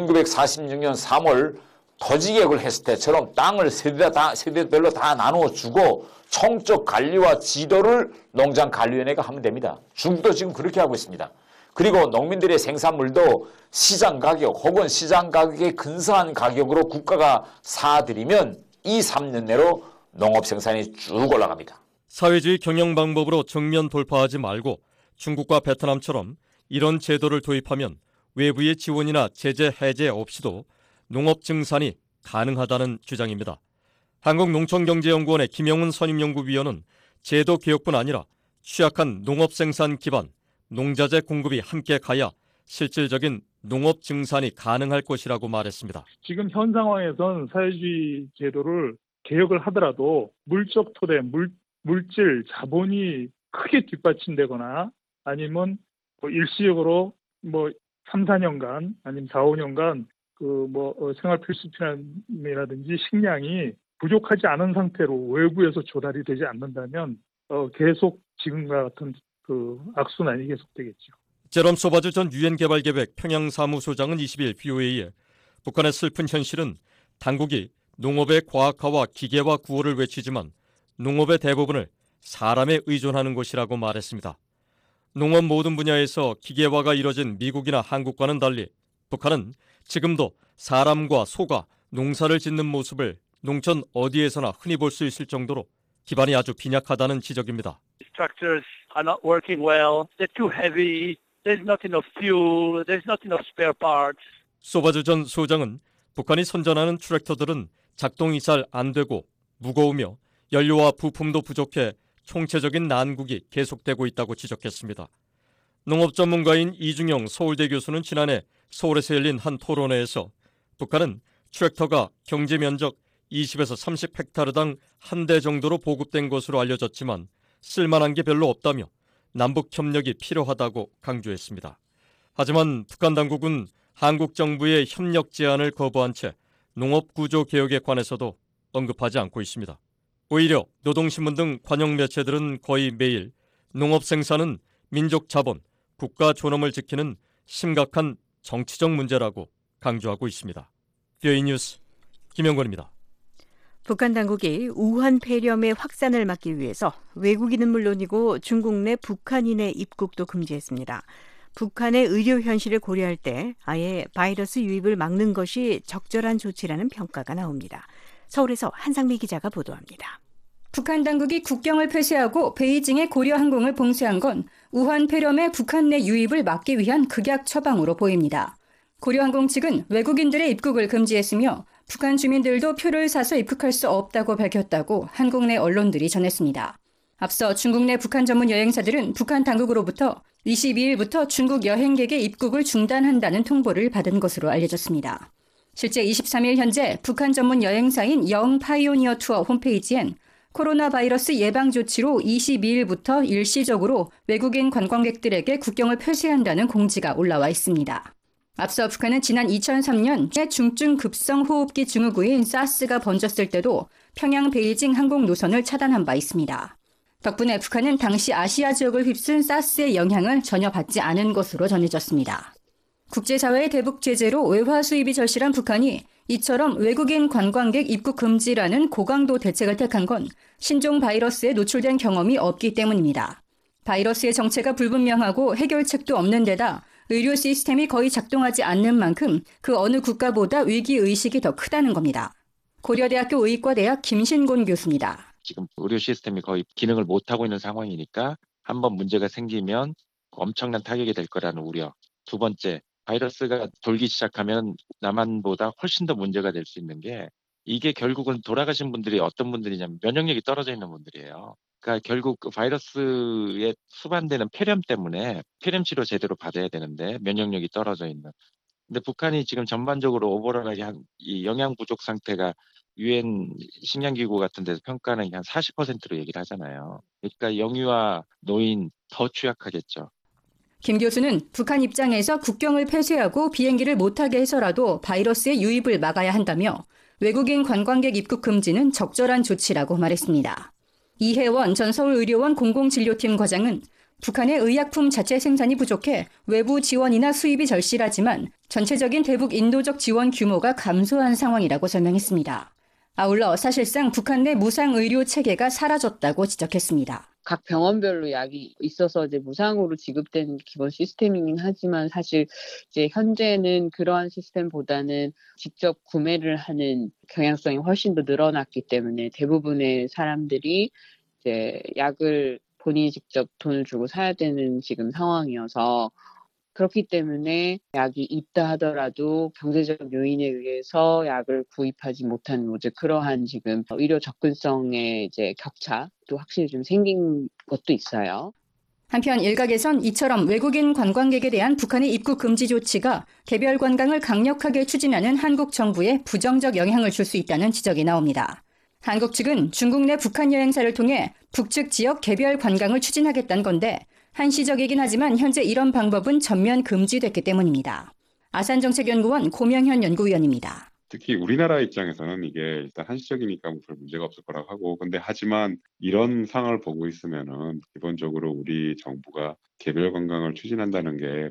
1946년 3월 토지개혁을 했을 때처럼 땅을 세대별로 다 나누어주고 총적 관리와 지도를 농장관리위원회가 하면 됩니다. 중국도 지금 그렇게 하고 있습니다. 그리고 농민들의 생산물도 시장가격 혹은 시장가격에 근사한 가격으로 국가가 사들이면 2-3년 내로 농업 생산이 쭉 올라갑니다. 사회주의 경영 방법으로 정면 돌파하지 말고 중국과 베트남처럼 이런 제도를 도입하면 외부의 지원이나 제재 해제 없이도 농업 증산이 가능하다는 주장입니다. 한국농촌경제연구원의 김영훈 선임연구위원은 제도 개혁뿐 아니라 취약한 농업 생산 기반, 농자재 공급이 함께 가야 실질적인 농업 증산이 가능할 것이라고 말했습니다. 지금 현 상황에선 사회주의 제도를 개혁을 하더라도 물적 토대, 물질, 자본이 크게 뒷받침되거나 아니면 일시적으로 3, 4년간 아니면 4, 5년간 생활 필수품이라든지 식량이 부족하지 않은 상태로 외부에서 조달이 되지 않는다면 계속 지금과 같은 악순환이 계속되겠죠. 제롬 소바즈 전 유엔 개발계획 평양사무소장은 20일 VOA에 북한의 슬픈 현실은 당국이 농업의 과학화와 기계화 구호를 외치지만 농업의 대부분을 사람에 의존하는 것이라고 말했습니다. 농업 모든 분야에서 기계화가 이뤄진 미국이나 한국과는 달리 북한은 지금도 사람과 소가 농사를 짓는 모습을 농촌 어디에서나 흔히 볼 수 있을 정도로 기반이 아주 빈약하다는 지적입니다. Structures are not working well. They're too heavy. There's not enough fuel. There's not enough spare parts. 소바즈 전 소장은 북한이 선전하는 트랙터들은 작동이 잘 안 되고 무거우며 연료와 부품도 부족해 총체적인 난국이 계속되고 있다고 지적했습니다. 농업 전문가인 이중영 서울대 교수는 지난해 서울에서 열린 한 토론회에서 북한은 트랙터가 경제 면적 20에서 30헥타르당 한 대 정도로 보급된 것으로 알려졌지만 쓸만한 게 별로 없다며 남북 협력이 필요하다고 강조했습니다. 하지만 북한 당국은 한국 정부의 협력 제안을 거부한 채 농업 구조 개혁에 관해서도 언급하지 않고 있습니다. 오히려 노동신문 등 관영 매체들은 거의 매일 농업 생산은 민족 자본, 국가 존엄을 지키는 심각한 정치적 문제라고 강조하고 있습니다. 뷰이 뉴스 김영권입니다. 북한 당국이 우한 폐렴의 확산을 막기 위해서 외국인은 물론이고 중국 내 북한인의 입국도 금지했습니다. 북한의 의료 현실을 고려할 때 아예 바이러스 유입을 막는 것이 적절한 조치라는 평가가 나옵니다. 서울에서 한상미 기자가 보도합니다. 북한 당국이 국경을 폐쇄하고 베이징의 고려항공을 봉쇄한 건 우한 폐렴의 북한 내 유입을 막기 위한 극약 처방으로 보입니다. 고려항공 측은 외국인들의 입국을 금지했으며 북한 주민들도 표를 사서 입국할 수 없다고 밝혔다고 한국 내 언론들이 전했습니다. 앞서 중국 내 북한 전문 여행사들은 북한 당국으로부터 22일부터 중국 여행객의 입국을 중단한다는 통보를 받은 것으로 알려졌습니다. 실제 23일 현재 북한 전문 여행사인 영 파이오니어 투어 홈페이지엔 코로나 바이러스 예방 조치로 22일부터 일시적으로 외국인 관광객들에게 국경을 폐쇄한다는 공지가 올라와 있습니다. 앞서 북한은 지난 2003년 중증 급성 호흡기 증후군인 사스가 번졌을 때도 평양 베이징 항공 노선을 차단한 바 있습니다. 덕분에 북한은 당시 아시아 지역을 휩쓴 사스의 영향을 전혀 받지 않은 것으로 전해졌습니다. 국제사회의 대북 제재로 외화 수입이 절실한 북한이 이처럼 외국인 관광객 입국 금지라는 고강도 대책을 택한 건 신종 바이러스에 노출된 경험이 없기 때문입니다. 바이러스의 정체가 불분명하고 해결책도 없는 데다 의료 시스템이 거의 작동하지 않는 만큼 그 어느 국가보다 위기의식이 더 크다는 겁니다. 고려대학교 의과대학 김신곤 교수입니다. 지금 의료 시스템이 거의 기능을 못하고 있는 상황이니까 한번 문제가 생기면 엄청난 타격이 될 거라는 우려. 두 번째, 바이러스가 돌기 시작하면 남한보다 훨씬 더 문제가 될 수 있는 게 이게 결국은 돌아가신 분들이 어떤 분들이냐면 면역력이 떨어져 있는 분들이에요. 그러니까 결국 그 바이러스에 수반되는 폐렴 때문에 폐렴 치료 제대로 받아야 되는데 면역력이 떨어져 있는. 근데 북한이 지금 전반적으로 오버롤하게 이 영양 부족 상태가 유엔 식량기구 같은 데서 평가는 한 40%로 얘기를 하잖아요. 그러니까 영유아, 노인 더 취약하겠죠. 김 교수는 북한 입장에서 국경을 폐쇄하고 비행기를 못하게 해서라도 바이러스의 유입을 막아야 한다며 외국인 관광객 입국 금지는 적절한 조치라고 말했습니다. 이혜원 전 서울의료원 공공진료팀 과장은 북한의 의약품 자체 생산이 부족해 외부 지원이나 수입이 절실하지만 전체적인 대북 인도적 지원 규모가 감소한 상황이라고 설명했습니다. 아울러 사실상 북한 내 무상 의료 체계가 사라졌다고 지적했습니다. 각 병원별로 약이 있어서 이제 무상으로 지급되는 기본 시스템이긴 하지만 사실 이제 현재는 그러한 시스템보다는 직접 구매를 하는 경향성이 훨씬 더 늘어났기 때문에 대부분의 사람들이 이제 약을 본인이 직접 돈을 주고 사야 되는 지금 상황이어서 그렇기 때문에 약이 있다 하더라도 경제적 요인에 의해서 약을 구입하지 못한 이제 그러한 지금 의료 접근성의 이제 격차도 확실히 좀 생긴 것도 있어요. 한편 일각에선 이처럼 외국인 관광객에 대한 북한의 입국 금지 조치가 개별 관광을 강력하게 추진하는 한국 정부에 부정적 영향을 줄 수 있다는 지적이 나옵니다. 한국 측은 중국 내 북한 여행사를 통해 북측 지역 개별 관광을 추진하겠다는 건데 한시적이긴 하지만 현재 이런 방법은 전면 금지됐기 때문입니다. 아산정책연구원 고명현 연구위원입니다. 특히 우리나라 입장에서는 이게 일단 한시적이니까 별 문제가 없을 거라고 하고 하지만 이런 상황을 보고 있으면은 기본적으로 우리 정부가 개별 관광을 추진한다는 게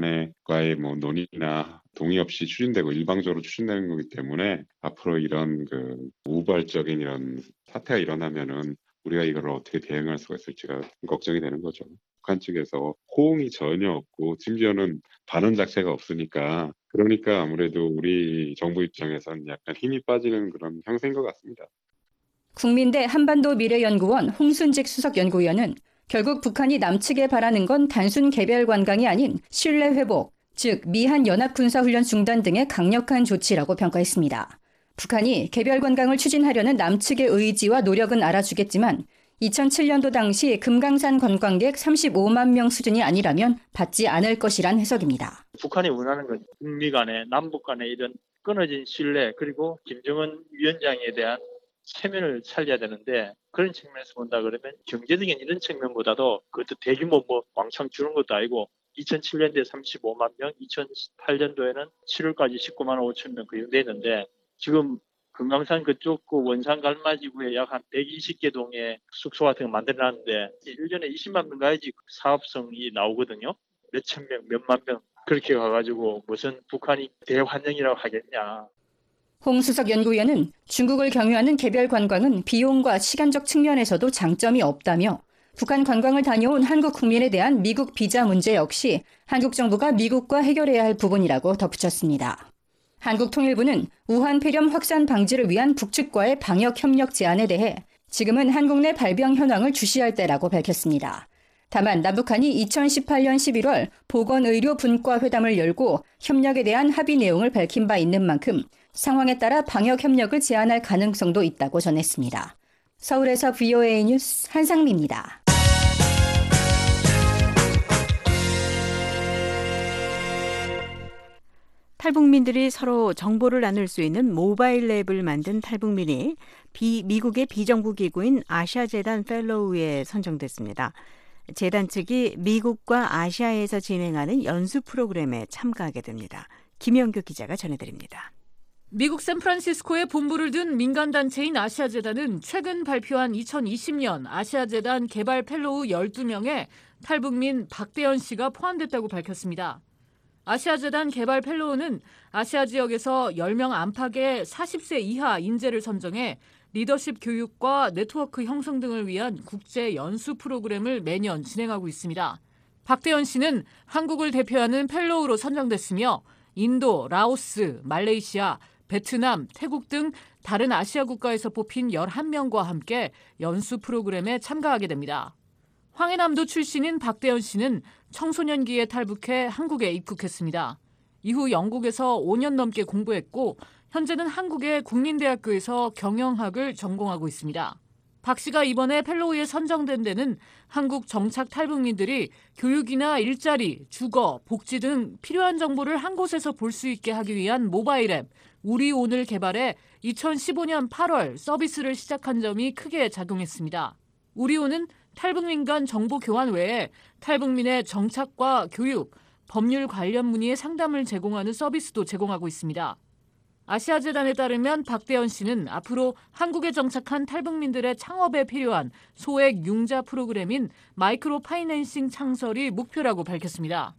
북한과의 뭐 논의나 동의 없이 추진되고 일방적으로 추진되는 거기 때문에 앞으로 이런 그 우발적인 이런 사태가 일어나면은 우리가 이걸 어떻게 대응할 수가 있을지가 걱정이 되는 거죠. 북한 측에서 호응이 전혀 없고 심지어는 반응 자체가 없으니까 그러니까 아무래도 우리 정부 입장에서는 약간 힘이 빠지는 그런 형세인 것 같습니다. 국민대 한반도 미래연구원 홍순직 수석연구위원은 결국 북한이 남측에 바라는 건 단순 개별 관광이 아닌 신뢰 회복, 즉 미한 연합군사훈련 중단 등의 강력한 조치라고 평가했습니다. 북한이 개별 관광을 추진하려는 남측의 의지와 노력은 알아주겠지만 2007년도 당시 금강산 관광객 35만 명 수준이 아니라면 받지 않을 것이란 해석입니다. 북한이 원하는 건 북미 간의 남북 간의 이런 끊어진 신뢰 그리고 김정은 위원장에 대한 체면을 살려야 되는데 그런 측면에서 본다 그러면 경제적인 이런 측면보다도 그것도 대규모 왕창 주는 것도 아니고 2007년도에 35만 명, 2018년도에는 7월까지 19만 5천 명 그 정도 됐는데 지금 금강산 그쪽 그 원산 갈마지구에 약 한 120개 동의 숙소 같은 거 만들어놨는데 1년에 20만 명 가야지 사업성이 나오거든요. 몇천 명, 몇만 명 그렇게 가가지고 무슨 북한이 대환영이라고 하겠냐. 홍수석 연구위원은 중국을 경유하는 개별 관광은 비용과 시간적 측면에서도 장점이 없다며 북한 관광을 다녀온 한국 국민에 대한 미국 비자 문제 역시 한국 정부가 미국과 해결해야 할 부분이라고 덧붙였습니다. 한국통일부는 우한 폐렴 확산 방지를 위한 북측과의 방역 협력 제안에 대해 지금은 한국 내 발병 현황을 주시할 때라고 밝혔습니다. 다만 남북한이 2018년 11월 보건의료 분과 회담을 열고 협력에 대한 합의 내용을 밝힌 바 있는 만큼 상황에 따라 방역 협력을 제안할 가능성도 있다고 전했습니다. 서울에서 VOA 뉴스 한상미입니다. 탈북민들이 서로 정보를 나눌 수 있는 모바일 앱을 만든 탈북민이 미국의 비정부 기구인 아시아재단 펠로우에 선정됐습니다. 재단 측이 미국과 아시아에서 진행하는 연수 프로그램에 참가하게 됩니다. 김영규 기자가 전해드립니다. 미국 샌프란시스코에 본부를 둔 민간단체인 아시아재단은 최근 발표한 2020년 아시아재단 개발 펠로우 12명에 탈북민 박대현 씨가 포함됐다고 밝혔습니다. 아시아재단 개발 펠로우는 아시아 지역에서 10명 안팎의 40세 이하 인재를 선정해 리더십 교육과 네트워크 형성 등을 위한 국제 연수 프로그램을 매년 진행하고 있습니다. 박대현 씨는 한국을 대표하는 펠로우로 선정됐으며 인도, 라오스, 말레이시아, 베트남, 태국 등 다른 아시아 국가에서 뽑힌 11명과 함께 연수 프로그램에 참가하게 됩니다. 황해남도 출신인 박대현 씨는 청소년기에 탈북해 한국에 입국했습니다. 이후 영국에서 5년 넘게 공부했고 현재는 한국의 국민대학교에서 경영학을 전공하고 있습니다. 박 씨가 이번에 펠로우에 선정된 데는 한국 정착 탈북민들이 교육이나 일자리, 주거, 복지 등 필요한 정보를 한 곳에서 볼 수 있게 하기 위한 모바일 앱 우리 오늘 개발에 2015년 8월 서비스를 시작한 점이 크게 작용했습니다. 우리 오는 탈북민 간 정보 교환 외에 탈북민의 정착과 교육, 법률 관련 문의의 상담을 제공하는 서비스도 제공하고 있습니다. 아시아재단에 따르면 박대현 씨는 앞으로 한국에 정착한 탈북민들의 창업에 필요한 소액 융자 프로그램인 마이크로 파이낸싱 창설이 목표라고 밝혔습니다.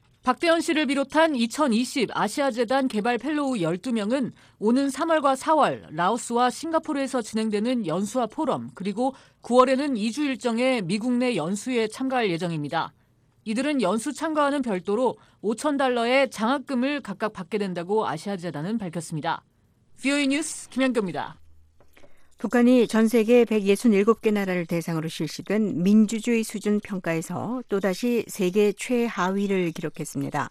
박대현 씨를 비롯한 2020 아시아재단 개발 펠로우 12명은 오는 3월과 4월 라오스와 싱가포르에서 진행되는 연수와 포럼 그리고 9월에는 2주 일정의 미국 내 연수에 참가할 예정입니다. 이들은 연수 참가와는 별도로 $5,000의 장학금을 각각 받게 된다고 아시아재단은 밝혔습니다. VOA 뉴스 김현규입니다. 북한이 전 세계 167개 나라를 대상으로 실시된 민주주의 수준 평가에서 또다시 세계 최하위를 기록했습니다.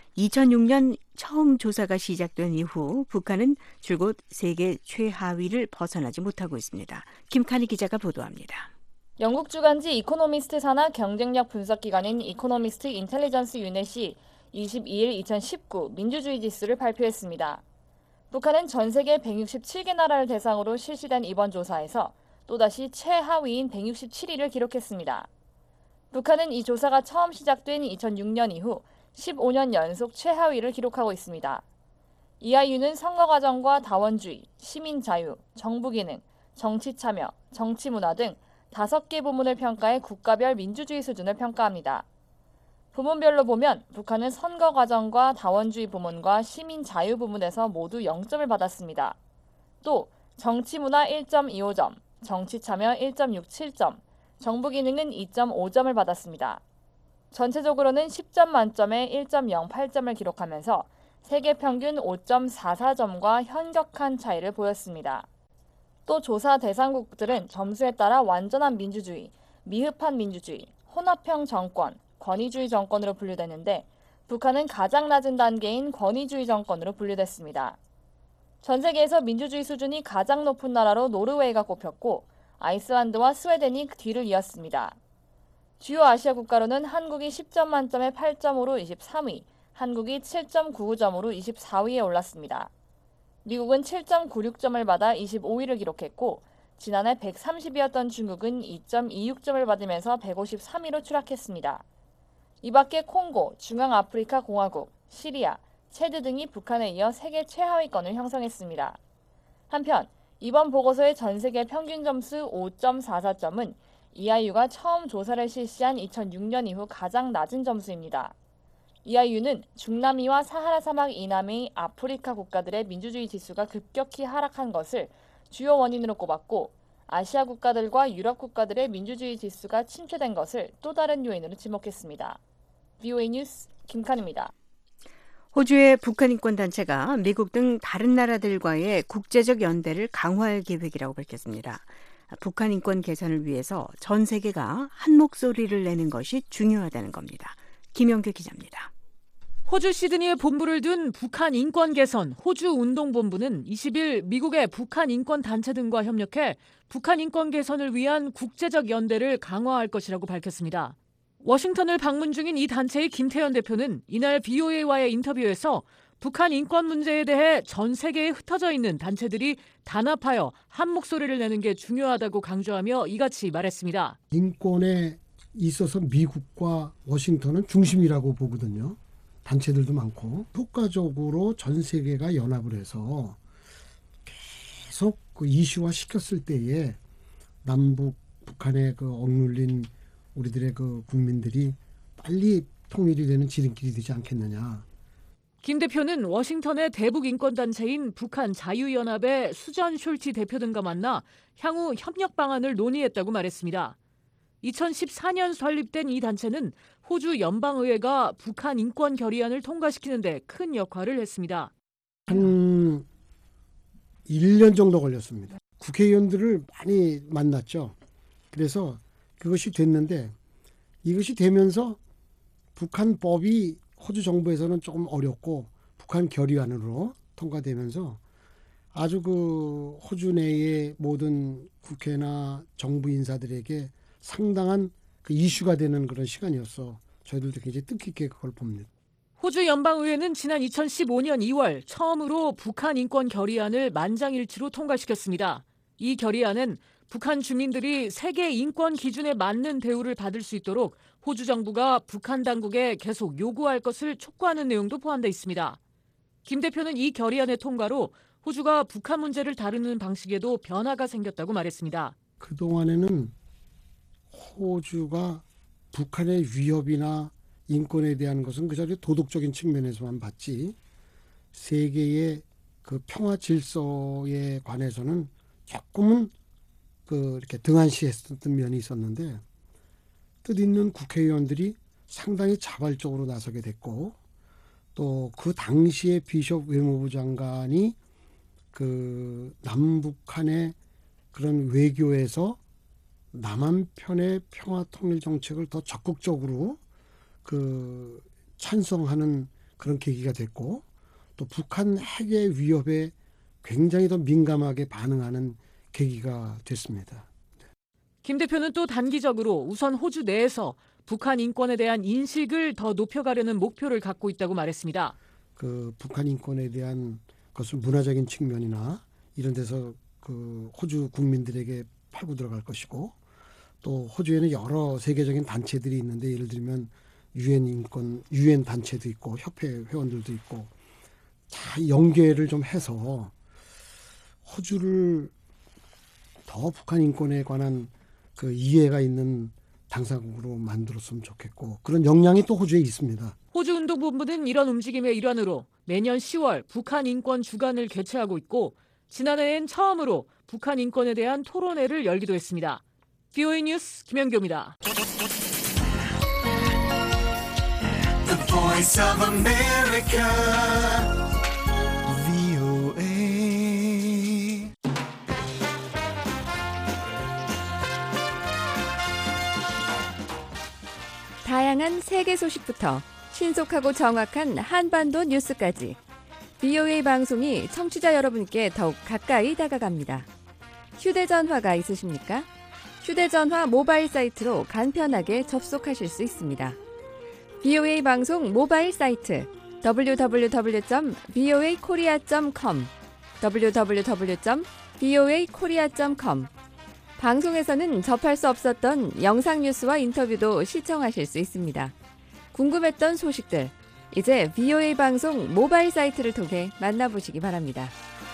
2006년 처음 조사가 시작된 이후 북한은 줄곧 세계 최하위를 벗어나지 못하고 있습니다. 김칸희 기자가 보도합니다. 영국 주간지 이코노미스트 산하 경쟁력 분석 기관인 이코노미스트 인텔리전스 유넷이 22일 2019 민주주의 지수를 발표했습니다. 북한은 전 세계 167개 나라를 대상으로 실시된 이번 조사에서 또다시 최하위인 167위를 기록했습니다. 북한은 이 조사가 처음 시작된 2006년 이후 15년 연속 최하위를 기록하고 있습니다. 이하위는 선거 과정과 다원주의, 시민 자유, 정부 기능, 정치 참여, 정치 문화 등 5개 부문을 평가해 국가별 민주주의 수준을 평가합니다. 부문별로 보면 북한은 선거 과정과 다원주의 부문과 시민 자유 부문에서 모두 0점을 받았습니다. 또 정치 문화 1.25점, 정치 참여 1.67점, 정부 기능은 2.5점을 받았습니다. 전체적으로는 10점 만점에 1.08점을 기록하면서 세계 평균 5.44점과 현격한 차이를 보였습니다. 또 조사 대상국들은 점수에 따라 완전한 민주주의, 미흡한 민주주의, 혼합형 정권, 권위주의 정권으로 분류되는데 북한은 가장 낮은 단계인 권위주의 정권으로 분류됐습니다. 전 세계에서 민주주의 수준이 가장 높은 나라로 노르웨이가 꼽혔고 아이슬란드와 스웨덴이 뒤를 이었습니다. 주요 아시아 국가로는 한국이 10점 만점에 8점으로 23위, 한국이 7.99점으로 24위에 올랐습니다. 미국은 7.96점을 받아 25위를 기록했고 지난해 130위였던 중국은 2.26점을 받으면서 153위로 추락했습니다. 이 밖에 콩고, 중앙아프리카 공화국, 시리아, 체드 등이 북한에 이어 세계 최하위권을 형성했습니다. 한편 이번 보고서의 전 세계 평균 점수 5.44점은 EIU가 처음 조사를 실시한 2006년 이후 가장 낮은 점수입니다. EIU는 중남미와 사하라 사막 이남의 아프리카 국가들의 민주주의 지수가 급격히 하락한 것을 주요 원인으로 꼽았고 아시아 국가들과 유럽 국가들의 민주주의 지수가 침체된 것을 또 다른 요인으로 지목했습니다. VOA 뉴스 김칸입니다. 호주의 북한 인권 단체가 미국 등 다른 나라들과의 국제적 연대를 강화할 계획이라고 밝혔습니다. 북한 인권 개선을 위해서 전 세계가 한 목소리를 내는 것이 중요하다는 겁니다. 김영규 기자입니다. 호주 시드니에 본부를 둔 북한 인권 개선 호주 운동본부는 20일 미국의 북한 인권 단체 등과 협력해 북한 인권 개선을 위한 국제적 연대를 강화할 것이라고 밝혔습니다. 워싱턴을 방문 중인 이 단체의 김태현 대표는 이날 VOA와의 인터뷰에서 북한 인권 문제에 대해 전 세계에 흩어져 있는 단체들이 단합하여 한 목소리를 내는 게 중요하다고 강조하며 이같이 말했습니다. 인권에 있어서 미국과 워싱턴은 중심이라고 보거든요. 단체들도 많고 효과적으로 전 세계가 연합을 해서 계속 그 이슈화 시켰을 때에 남북 북한에 그 억눌린 우리들의 그 국민들이 빨리 통일이 되는 지름길이 되지 않겠느냐. 김 대표는 워싱턴의 대북 인권 단체인 북한 자유연합의 수전 숄티 대표 등과 만나 향후 협력 방안을 논의했다고 말했습니다. 2014년 설립된 이 단체는 호주 연방의회가 북한 인권 결의안을 통과시키는 데 큰 역할을 했습니다. 한 1년 정도 걸렸습니다. 국회의원들을 많이 만났죠. 그래서 그것이 됐는데 이것이 되면서 북한법이 호주 정부에서는 조금 어렵고 북한 결의안으로 통과되면서 아주 그 호주 내의 모든 국회나 정부 인사들에게 상당한 그 이슈가 되는 그런 시간이었어. 저희들도 굉장히 뜻깊게 그걸 봅니다. 호주 연방의회는 지난 2015년 2월 처음으로 북한 인권 결의안을 만장일치로 통과시켰습니다. 이 결의안은 북한 주민들이 세계 인권 기준에 맞는 대우를 받을 수 있도록 호주 정부가 북한 당국에 계속 요구할 것을 촉구하는 내용도 포함되어 있습니다. 김 대표는 이 결의안의 통과로 호주가 북한 문제를 다루는 방식에도 변화가 생겼다고 말했습니다. 그동안에는 호주가 북한의 위협이나 인권에 대한 것은 그저 도덕적인 측면에서만 봤지 세계의 그 평화 질서에 관해서는 조금은 이렇게 등한시했던 면이 있었는데 뜻있는 국회의원들이 상당히 자발적으로 나서게 됐고 또 그 당시에 비숍 외무부 장관이 그 남북한의 그런 외교에서 남한편의 평화 통일 정책을 더 적극적으로 그 찬성하는 그런 계기가 됐고 또 북한 핵의 위협에 굉장히 더 민감하게 반응하는 계기가 됐습니다. 김 대표는 또 단기적으로 우선 호주 내에서 북한 인권에 대한 인식을 더 높여가려는 목표를 갖고 있다고 말했습니다. 그 북한 인권에 대한 것을 문화적인 측면이나 이런 데서 그 호주 국민들에게 팔고 들어갈 것이고 또 호주에는 여러 세계적인 단체들이 있는데 예를 들면 유엔 단체도 있고 협회 회원들도 있고 다 연계를 좀 해서 호주를 더 북한 인권에 관한 그 이해가 있는 당사국으로 만들었으면 좋겠고 그런 역량이 또 호주에 있습니다. 호주 운동본부는 이런 움직임의 일환으로 매년 10월 북한 인권 주간을 개최하고 있고 지난해엔 처음으로 북한 인권에 대한 토론회를 열기도 했습니다. VOA 뉴스 김현교입니다. The Voice of America, VOA. 다양한 세계 소식부터 신속하고 정확한 한반도 뉴스까지 VOA 방송이 청취자 여러분께 더욱 가까이 다가갑니다. 휴대전화가 있으십니까? 휴대전화 모바일 사이트로 간편하게 접속하실 수 있습니다. VOA 방송 모바일 사이트 www.voakorea.com www.voakorea.com 방송에서는 접할 수 없었던 영상 뉴스와 인터뷰도 시청하실 수 있습니다. 궁금했던 소식들 이제 VOA 방송 모바일 사이트를 통해 만나보시기 바랍니다.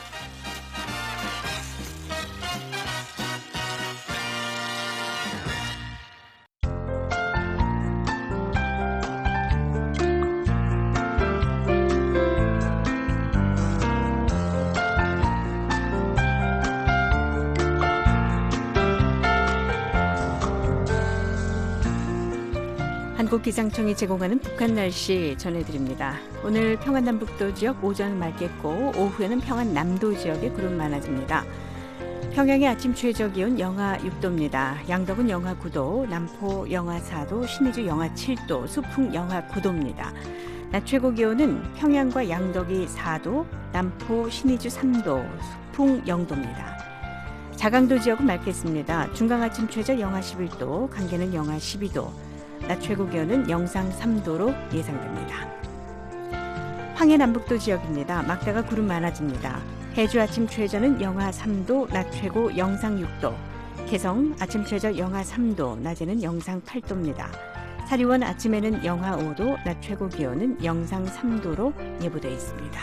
한국기상청이 제공하는 북한 날씨 전해드립니다. 오늘 평안남북도 지역 오전은 맑겠고 오후에는 평안남도 지역에 구름 많아집니다. 평양의 아침 최저 기온 영하 6도입니다. 양덕은 영하 9도, 남포 영하 4도, 신의주 영하 7도, 수풍 영하 9도입니다. 낮 최고 기온은 평양과 양덕이 4도, 남포, 신의주 3도, 수풍 0도입니다. 자강도 지역은 맑겠습니다. 중강 아침 최저 영하 11도, 강계는 영하 12도, 낮 최고 기온은 영상 3도로 예상됩니다. 황해 남북도 지역입니다. 막다가 구름 많아집니다. 해주 아침 최저는 영하 3도, 낮 최고 영상 6도. 개성 아침 최저 영하 3도, 낮에는 영상 8도입니다. 사리원 아침에는 영하 5도, 낮 최고 기온은 영상 3도로 예보되어 있습니다.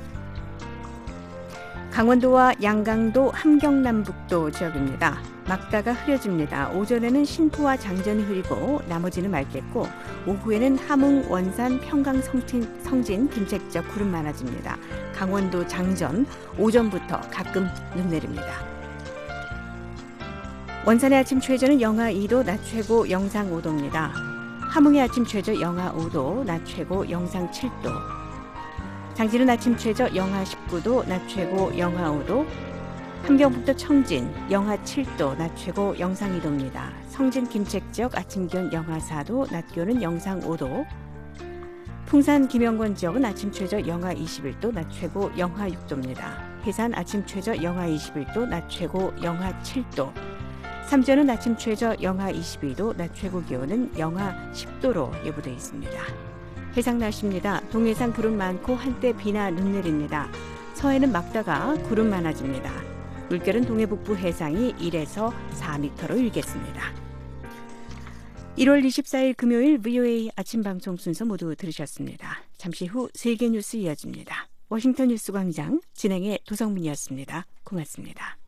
강원도와 양강도 함경남북도 지역입니다. 막다가 흐려집니다. 오전에는 신포와 장전이 흐리고 나머지는 맑겠고 오후에는 함흥, 원산, 평강, 성진, 김책적 구름 많아집니다. 강원도 장전 오전부터 가끔 눈 내립니다. 원산의 아침 최저는 영하 2도, 낮 최고 영상 5도입니다. 함흥의 아침 최저 영하 5도, 낮 최고 영상 7도. 장진은 아침 최저 영하 19도, 낮 최고 영하 5도. 함경북도 청진 영하 7도, 낮 최고 영상 2도입니다. 성진 김책 지역 아침 기온 영하 4도, 낮 기온은 영상 5도. 풍산 김영권 지역은 아침 최저 영하 21도, 낮 최고 영하 6도입니다. 해산 아침 최저 영하 21도, 낮 최고 영하 7도. 삼전은 아침 최저 영하 22도, 낮 최고 기온은 영하 10도로 예보되어 있습니다. 해상 날씨입니다. 동해상 구름 많고 한때 비나 눈 내립니다. 서해는 막다가 구름 많아집니다. 물결은 동해북부 해상이 1에서 4m로 일겠습니다. 1월 24일 금요일 VOA 아침 방송 순서 모두 들으셨습니다. 잠시 후 세계 뉴스 이어집니다. 워싱턴 뉴스 광장 진행의 도성민이었습니다. 고맙습니다.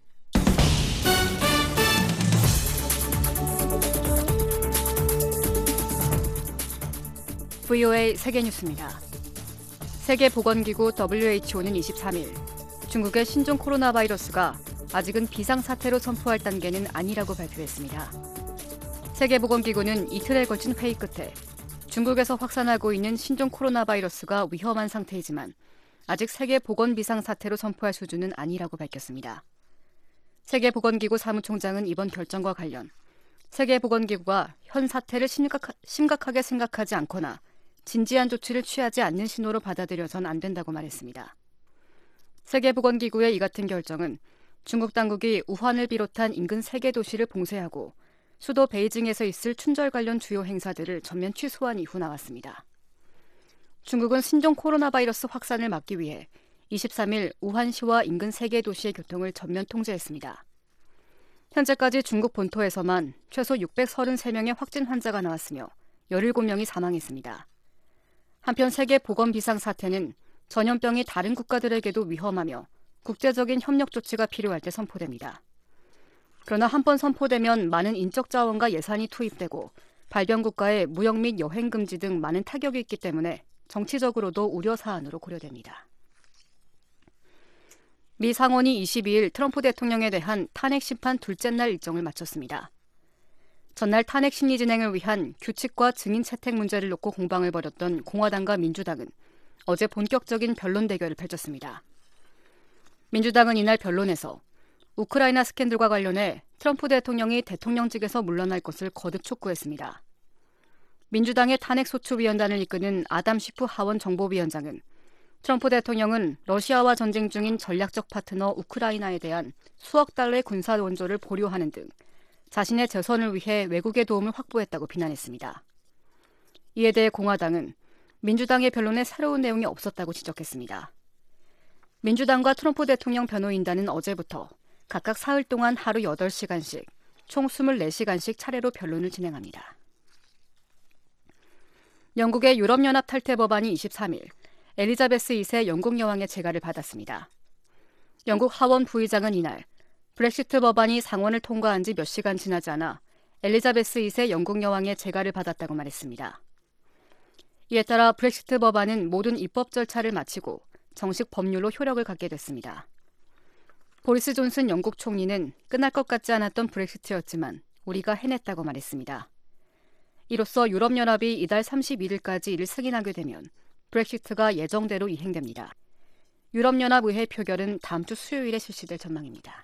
VOA 세계 뉴스입니다. 세계보건기구 WHO는 23일 중국의 신종 코로나 바이러스가 아직은 비상사태로 선포할 단계는 아니라고 발표했습니다. 세계보건기구는 이틀에 걸친 회의 끝에 중국에서 확산하고 있는 신종 코로나 바이러스가 위험한 상태이지만 아직 세계보건 비상사태로 선포할 수준은 아니라고 밝혔습니다. 세계보건기구 사무총장은 이번 결정과 관련 세계보건기구가 현 사태를 심각하게 생각하지 않거나 진지한 조치를 취하지 않는 신호로 받아들여선 안 된다고 말했습니다. 세계보건기구의 이 같은 결정은 중국 당국이 우한을 비롯한 인근 3개 도시를 봉쇄하고 수도 베이징에서 있을 춘절 관련 주요 행사들을 전면 취소한 이후 나왔습니다. 중국은 신종 코로나 바이러스 확산을 막기 위해 23일 우한시와 인근 3개 도시의 교통을 전면 통제했습니다. 현재까지 중국 본토에서만 최소 633명의 확진 환자가 나왔으며 17명이 사망했습니다. 한편 세계보건비상사태는 전염병이 다른 국가들에게도 위험하며 국제적인 협력 조치가 필요할 때 선포됩니다. 그러나 한번 선포되면 많은 인적 자원과 예산이 투입되고 발병 국가의 무역 및 여행 금지 등 많은 타격이 있기 때문에 정치적으로도 우려 사안으로 고려됩니다. 미 상원이 22일 트럼프 대통령에 대한 탄핵 심판 둘째 날 일정을 마쳤습니다. 전날 탄핵 심리 진행을 위한 규칙과 증인 채택 문제를 놓고 공방을 벌였던 공화당과 민주당은 어제 본격적인 변론 대결을 펼쳤습니다. 민주당은 이날 변론에서 우크라이나 스캔들과 관련해 트럼프 대통령이 대통령직에서 물러날 것을 거듭 촉구했습니다. 민주당의 탄핵소추위원단을 이끄는 아담 시프 하원 정보위원장은 트럼프 대통령은 러시아와 전쟁 중인 전략적 파트너 우크라이나에 대한 수억 달러의 군사 원조를 보류하는 등 자신의 재선을 위해 외국의 도움을 확보했다고 비난했습니다. 이에 대해 공화당은 민주당의 변론에 새로운 내용이 없었다고 지적했습니다. 민주당과 트럼프 대통령 변호인단은 어제부터 각각 사흘 동안 하루 8시간씩 총 24시간씩 차례로 변론을 진행합니다. 영국의 유럽연합 탈퇴 법안이 23일 엘리자베스 2세 영국 여왕의 재가를 받았습니다. 영국 하원 부의장은 이날 브렉시트 법안이 상원을 통과한 지 몇 시간 지나지 않아 엘리자베스 2세 영국 여왕의 재가를 받았다고 말했습니다. 이에 따라 브렉시트 법안은 모든 입법 절차를 마치고 정식 법률로 효력을 갖게 됐습니다. 보리스 존슨 영국 총리는 끝날 것 같지 않았던 브렉시트였지만 우리가 해냈다고 말했습니다. 이로써 유럽연합이 이달 31일까지 이를 승인하게 되면 브렉시트가 예정대로 이행됩니다. 유럽연합의회 표결은 다음 주 수요일에 실시될 전망입니다.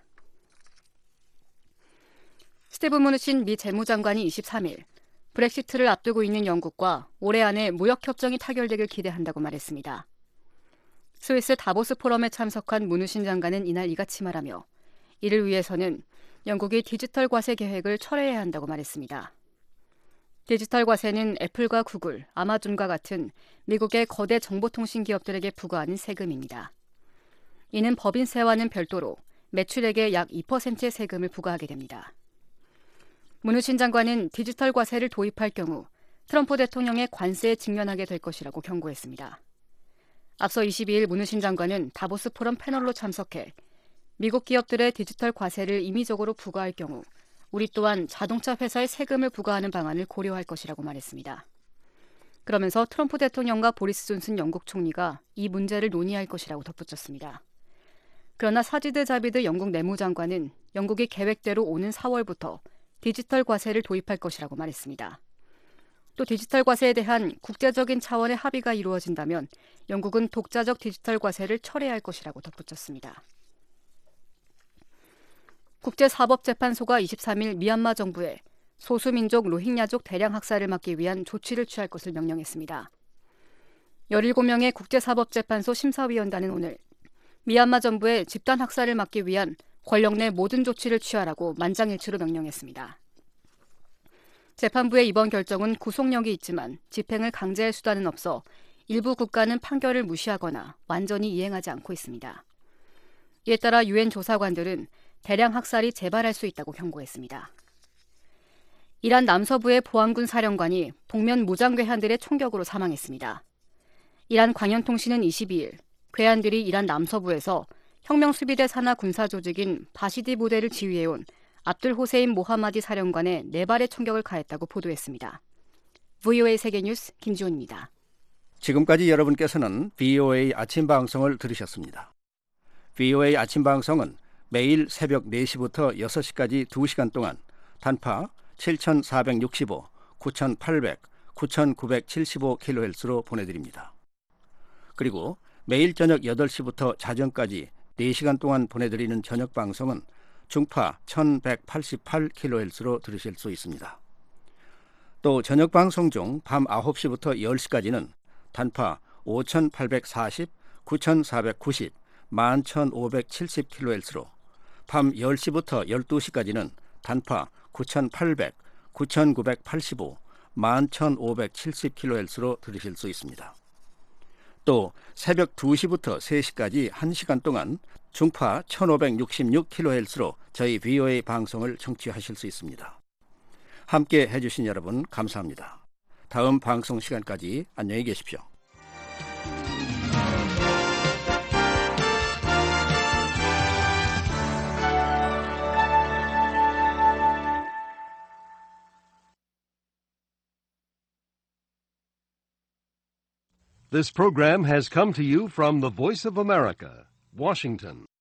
스티브 무누신 미 재무장관이 23일 브렉시트를 앞두고 있는 영국과 올해 안에 무역협정이 타결되길 기대한다고 말했습니다. 스위스 다보스 포럼에 참석한 무누신 장관은 이날 이같이 말하며 이를 위해서는 영국이 디지털 과세 계획을 철회해야 한다고 말했습니다. 디지털 과세는 애플과 구글, 아마존과 같은 미국의 거대 정보통신 기업들에게 부과하는 세금입니다. 이는 법인세와는 별도로 매출액의 약 2%의 세금을 부과하게 됩니다. 무누신 장관은 디지털 과세를 도입할 경우 트럼프 대통령의 관세에 직면하게 될 것이라고 경고했습니다. 앞서 22일 무누신 장관은 다보스 포럼 패널로 참석해 미국 기업들의 디지털 과세를 임의적으로 부과할 경우 우리 또한 자동차 회사에 세금을 부과하는 방안을 고려할 것이라고 말했습니다. 그러면서 트럼프 대통령과 보리스 존슨 영국 총리가 이 문제를 논의할 것이라고 덧붙였습니다. 그러나 사지드 자비드 영국 내무장관은 영국이 계획대로 오는 4월부터 디지털 과세를 도입할 것이라고 말했습니다. 또 디지털 과세에 대한 국제적인 차원의 합의가 이루어진다면 영국은 독자적 디지털 과세를 철회할 것이라고 덧붙였습니다. 국제사법재판소가 23일 미얀마 정부에 소수민족 로힝야족 대량 학살을 막기 위한 조치를 취할 것을 명령했습니다. 17명의 국제사법재판소 심사위원단은 오늘 미얀마 정부에 집단 학살을 막기 위한 권력 내 모든 조치를 취하라고 만장일치로 명령했습니다. 재판부의 이번 결정은 구속력이 있지만 집행을 강제할 수단은 없어 일부 국가는 판결을 무시하거나 완전히 이행하지 않고 있습니다. 이에 따라 유엔 조사관들은 대량 학살이 재발할 수 있다고 경고했습니다. 이란 남서부의 보안군 사령관이 동면 무장 괴한들의 총격으로 사망했습니다. 이란 광연통신은 22일 괴한들이 이란 남서부에서 혁명수비대 산하 군사조직인 바시디 부대를 지휘해온 압둘 호세인 모하마디 사령관의 4발의 총격을 가했다고 보도했습니다. VOA 세계뉴스 김지훈입니다. 지금까지 여러분께서는 VOA 아침 방송을 들으셨습니다. VOA 아침 방송은 매일 새벽 4시부터 6시까지 2시간 동안 단파 7465, 9800, 9975kHz로 보내드립니다. 그리고 매일 저녁 8시부터 자정까지 4시간 동안 보내드리는 저녁 방송은 중파 1188kHz로 들으실 수 있습니다. 또 저녁 방송 중 밤 9시부터 10시까지는 단파 5840, 9490, 11570kHz로 밤 10시부터 12시까지는 단파 9800, 9985, 11570kHz로 들으실 수 있습니다. 또 새벽 2시부터 3시까지 1시간 동안 중파 1566kHz로 저희 VOA 방송을 청취하실 수 있습니다. 함께 해주신 여러분 감사합니다. 다음 방송 시간까지 안녕히 계십시오. This program has come to you from the Voice of America, Washington.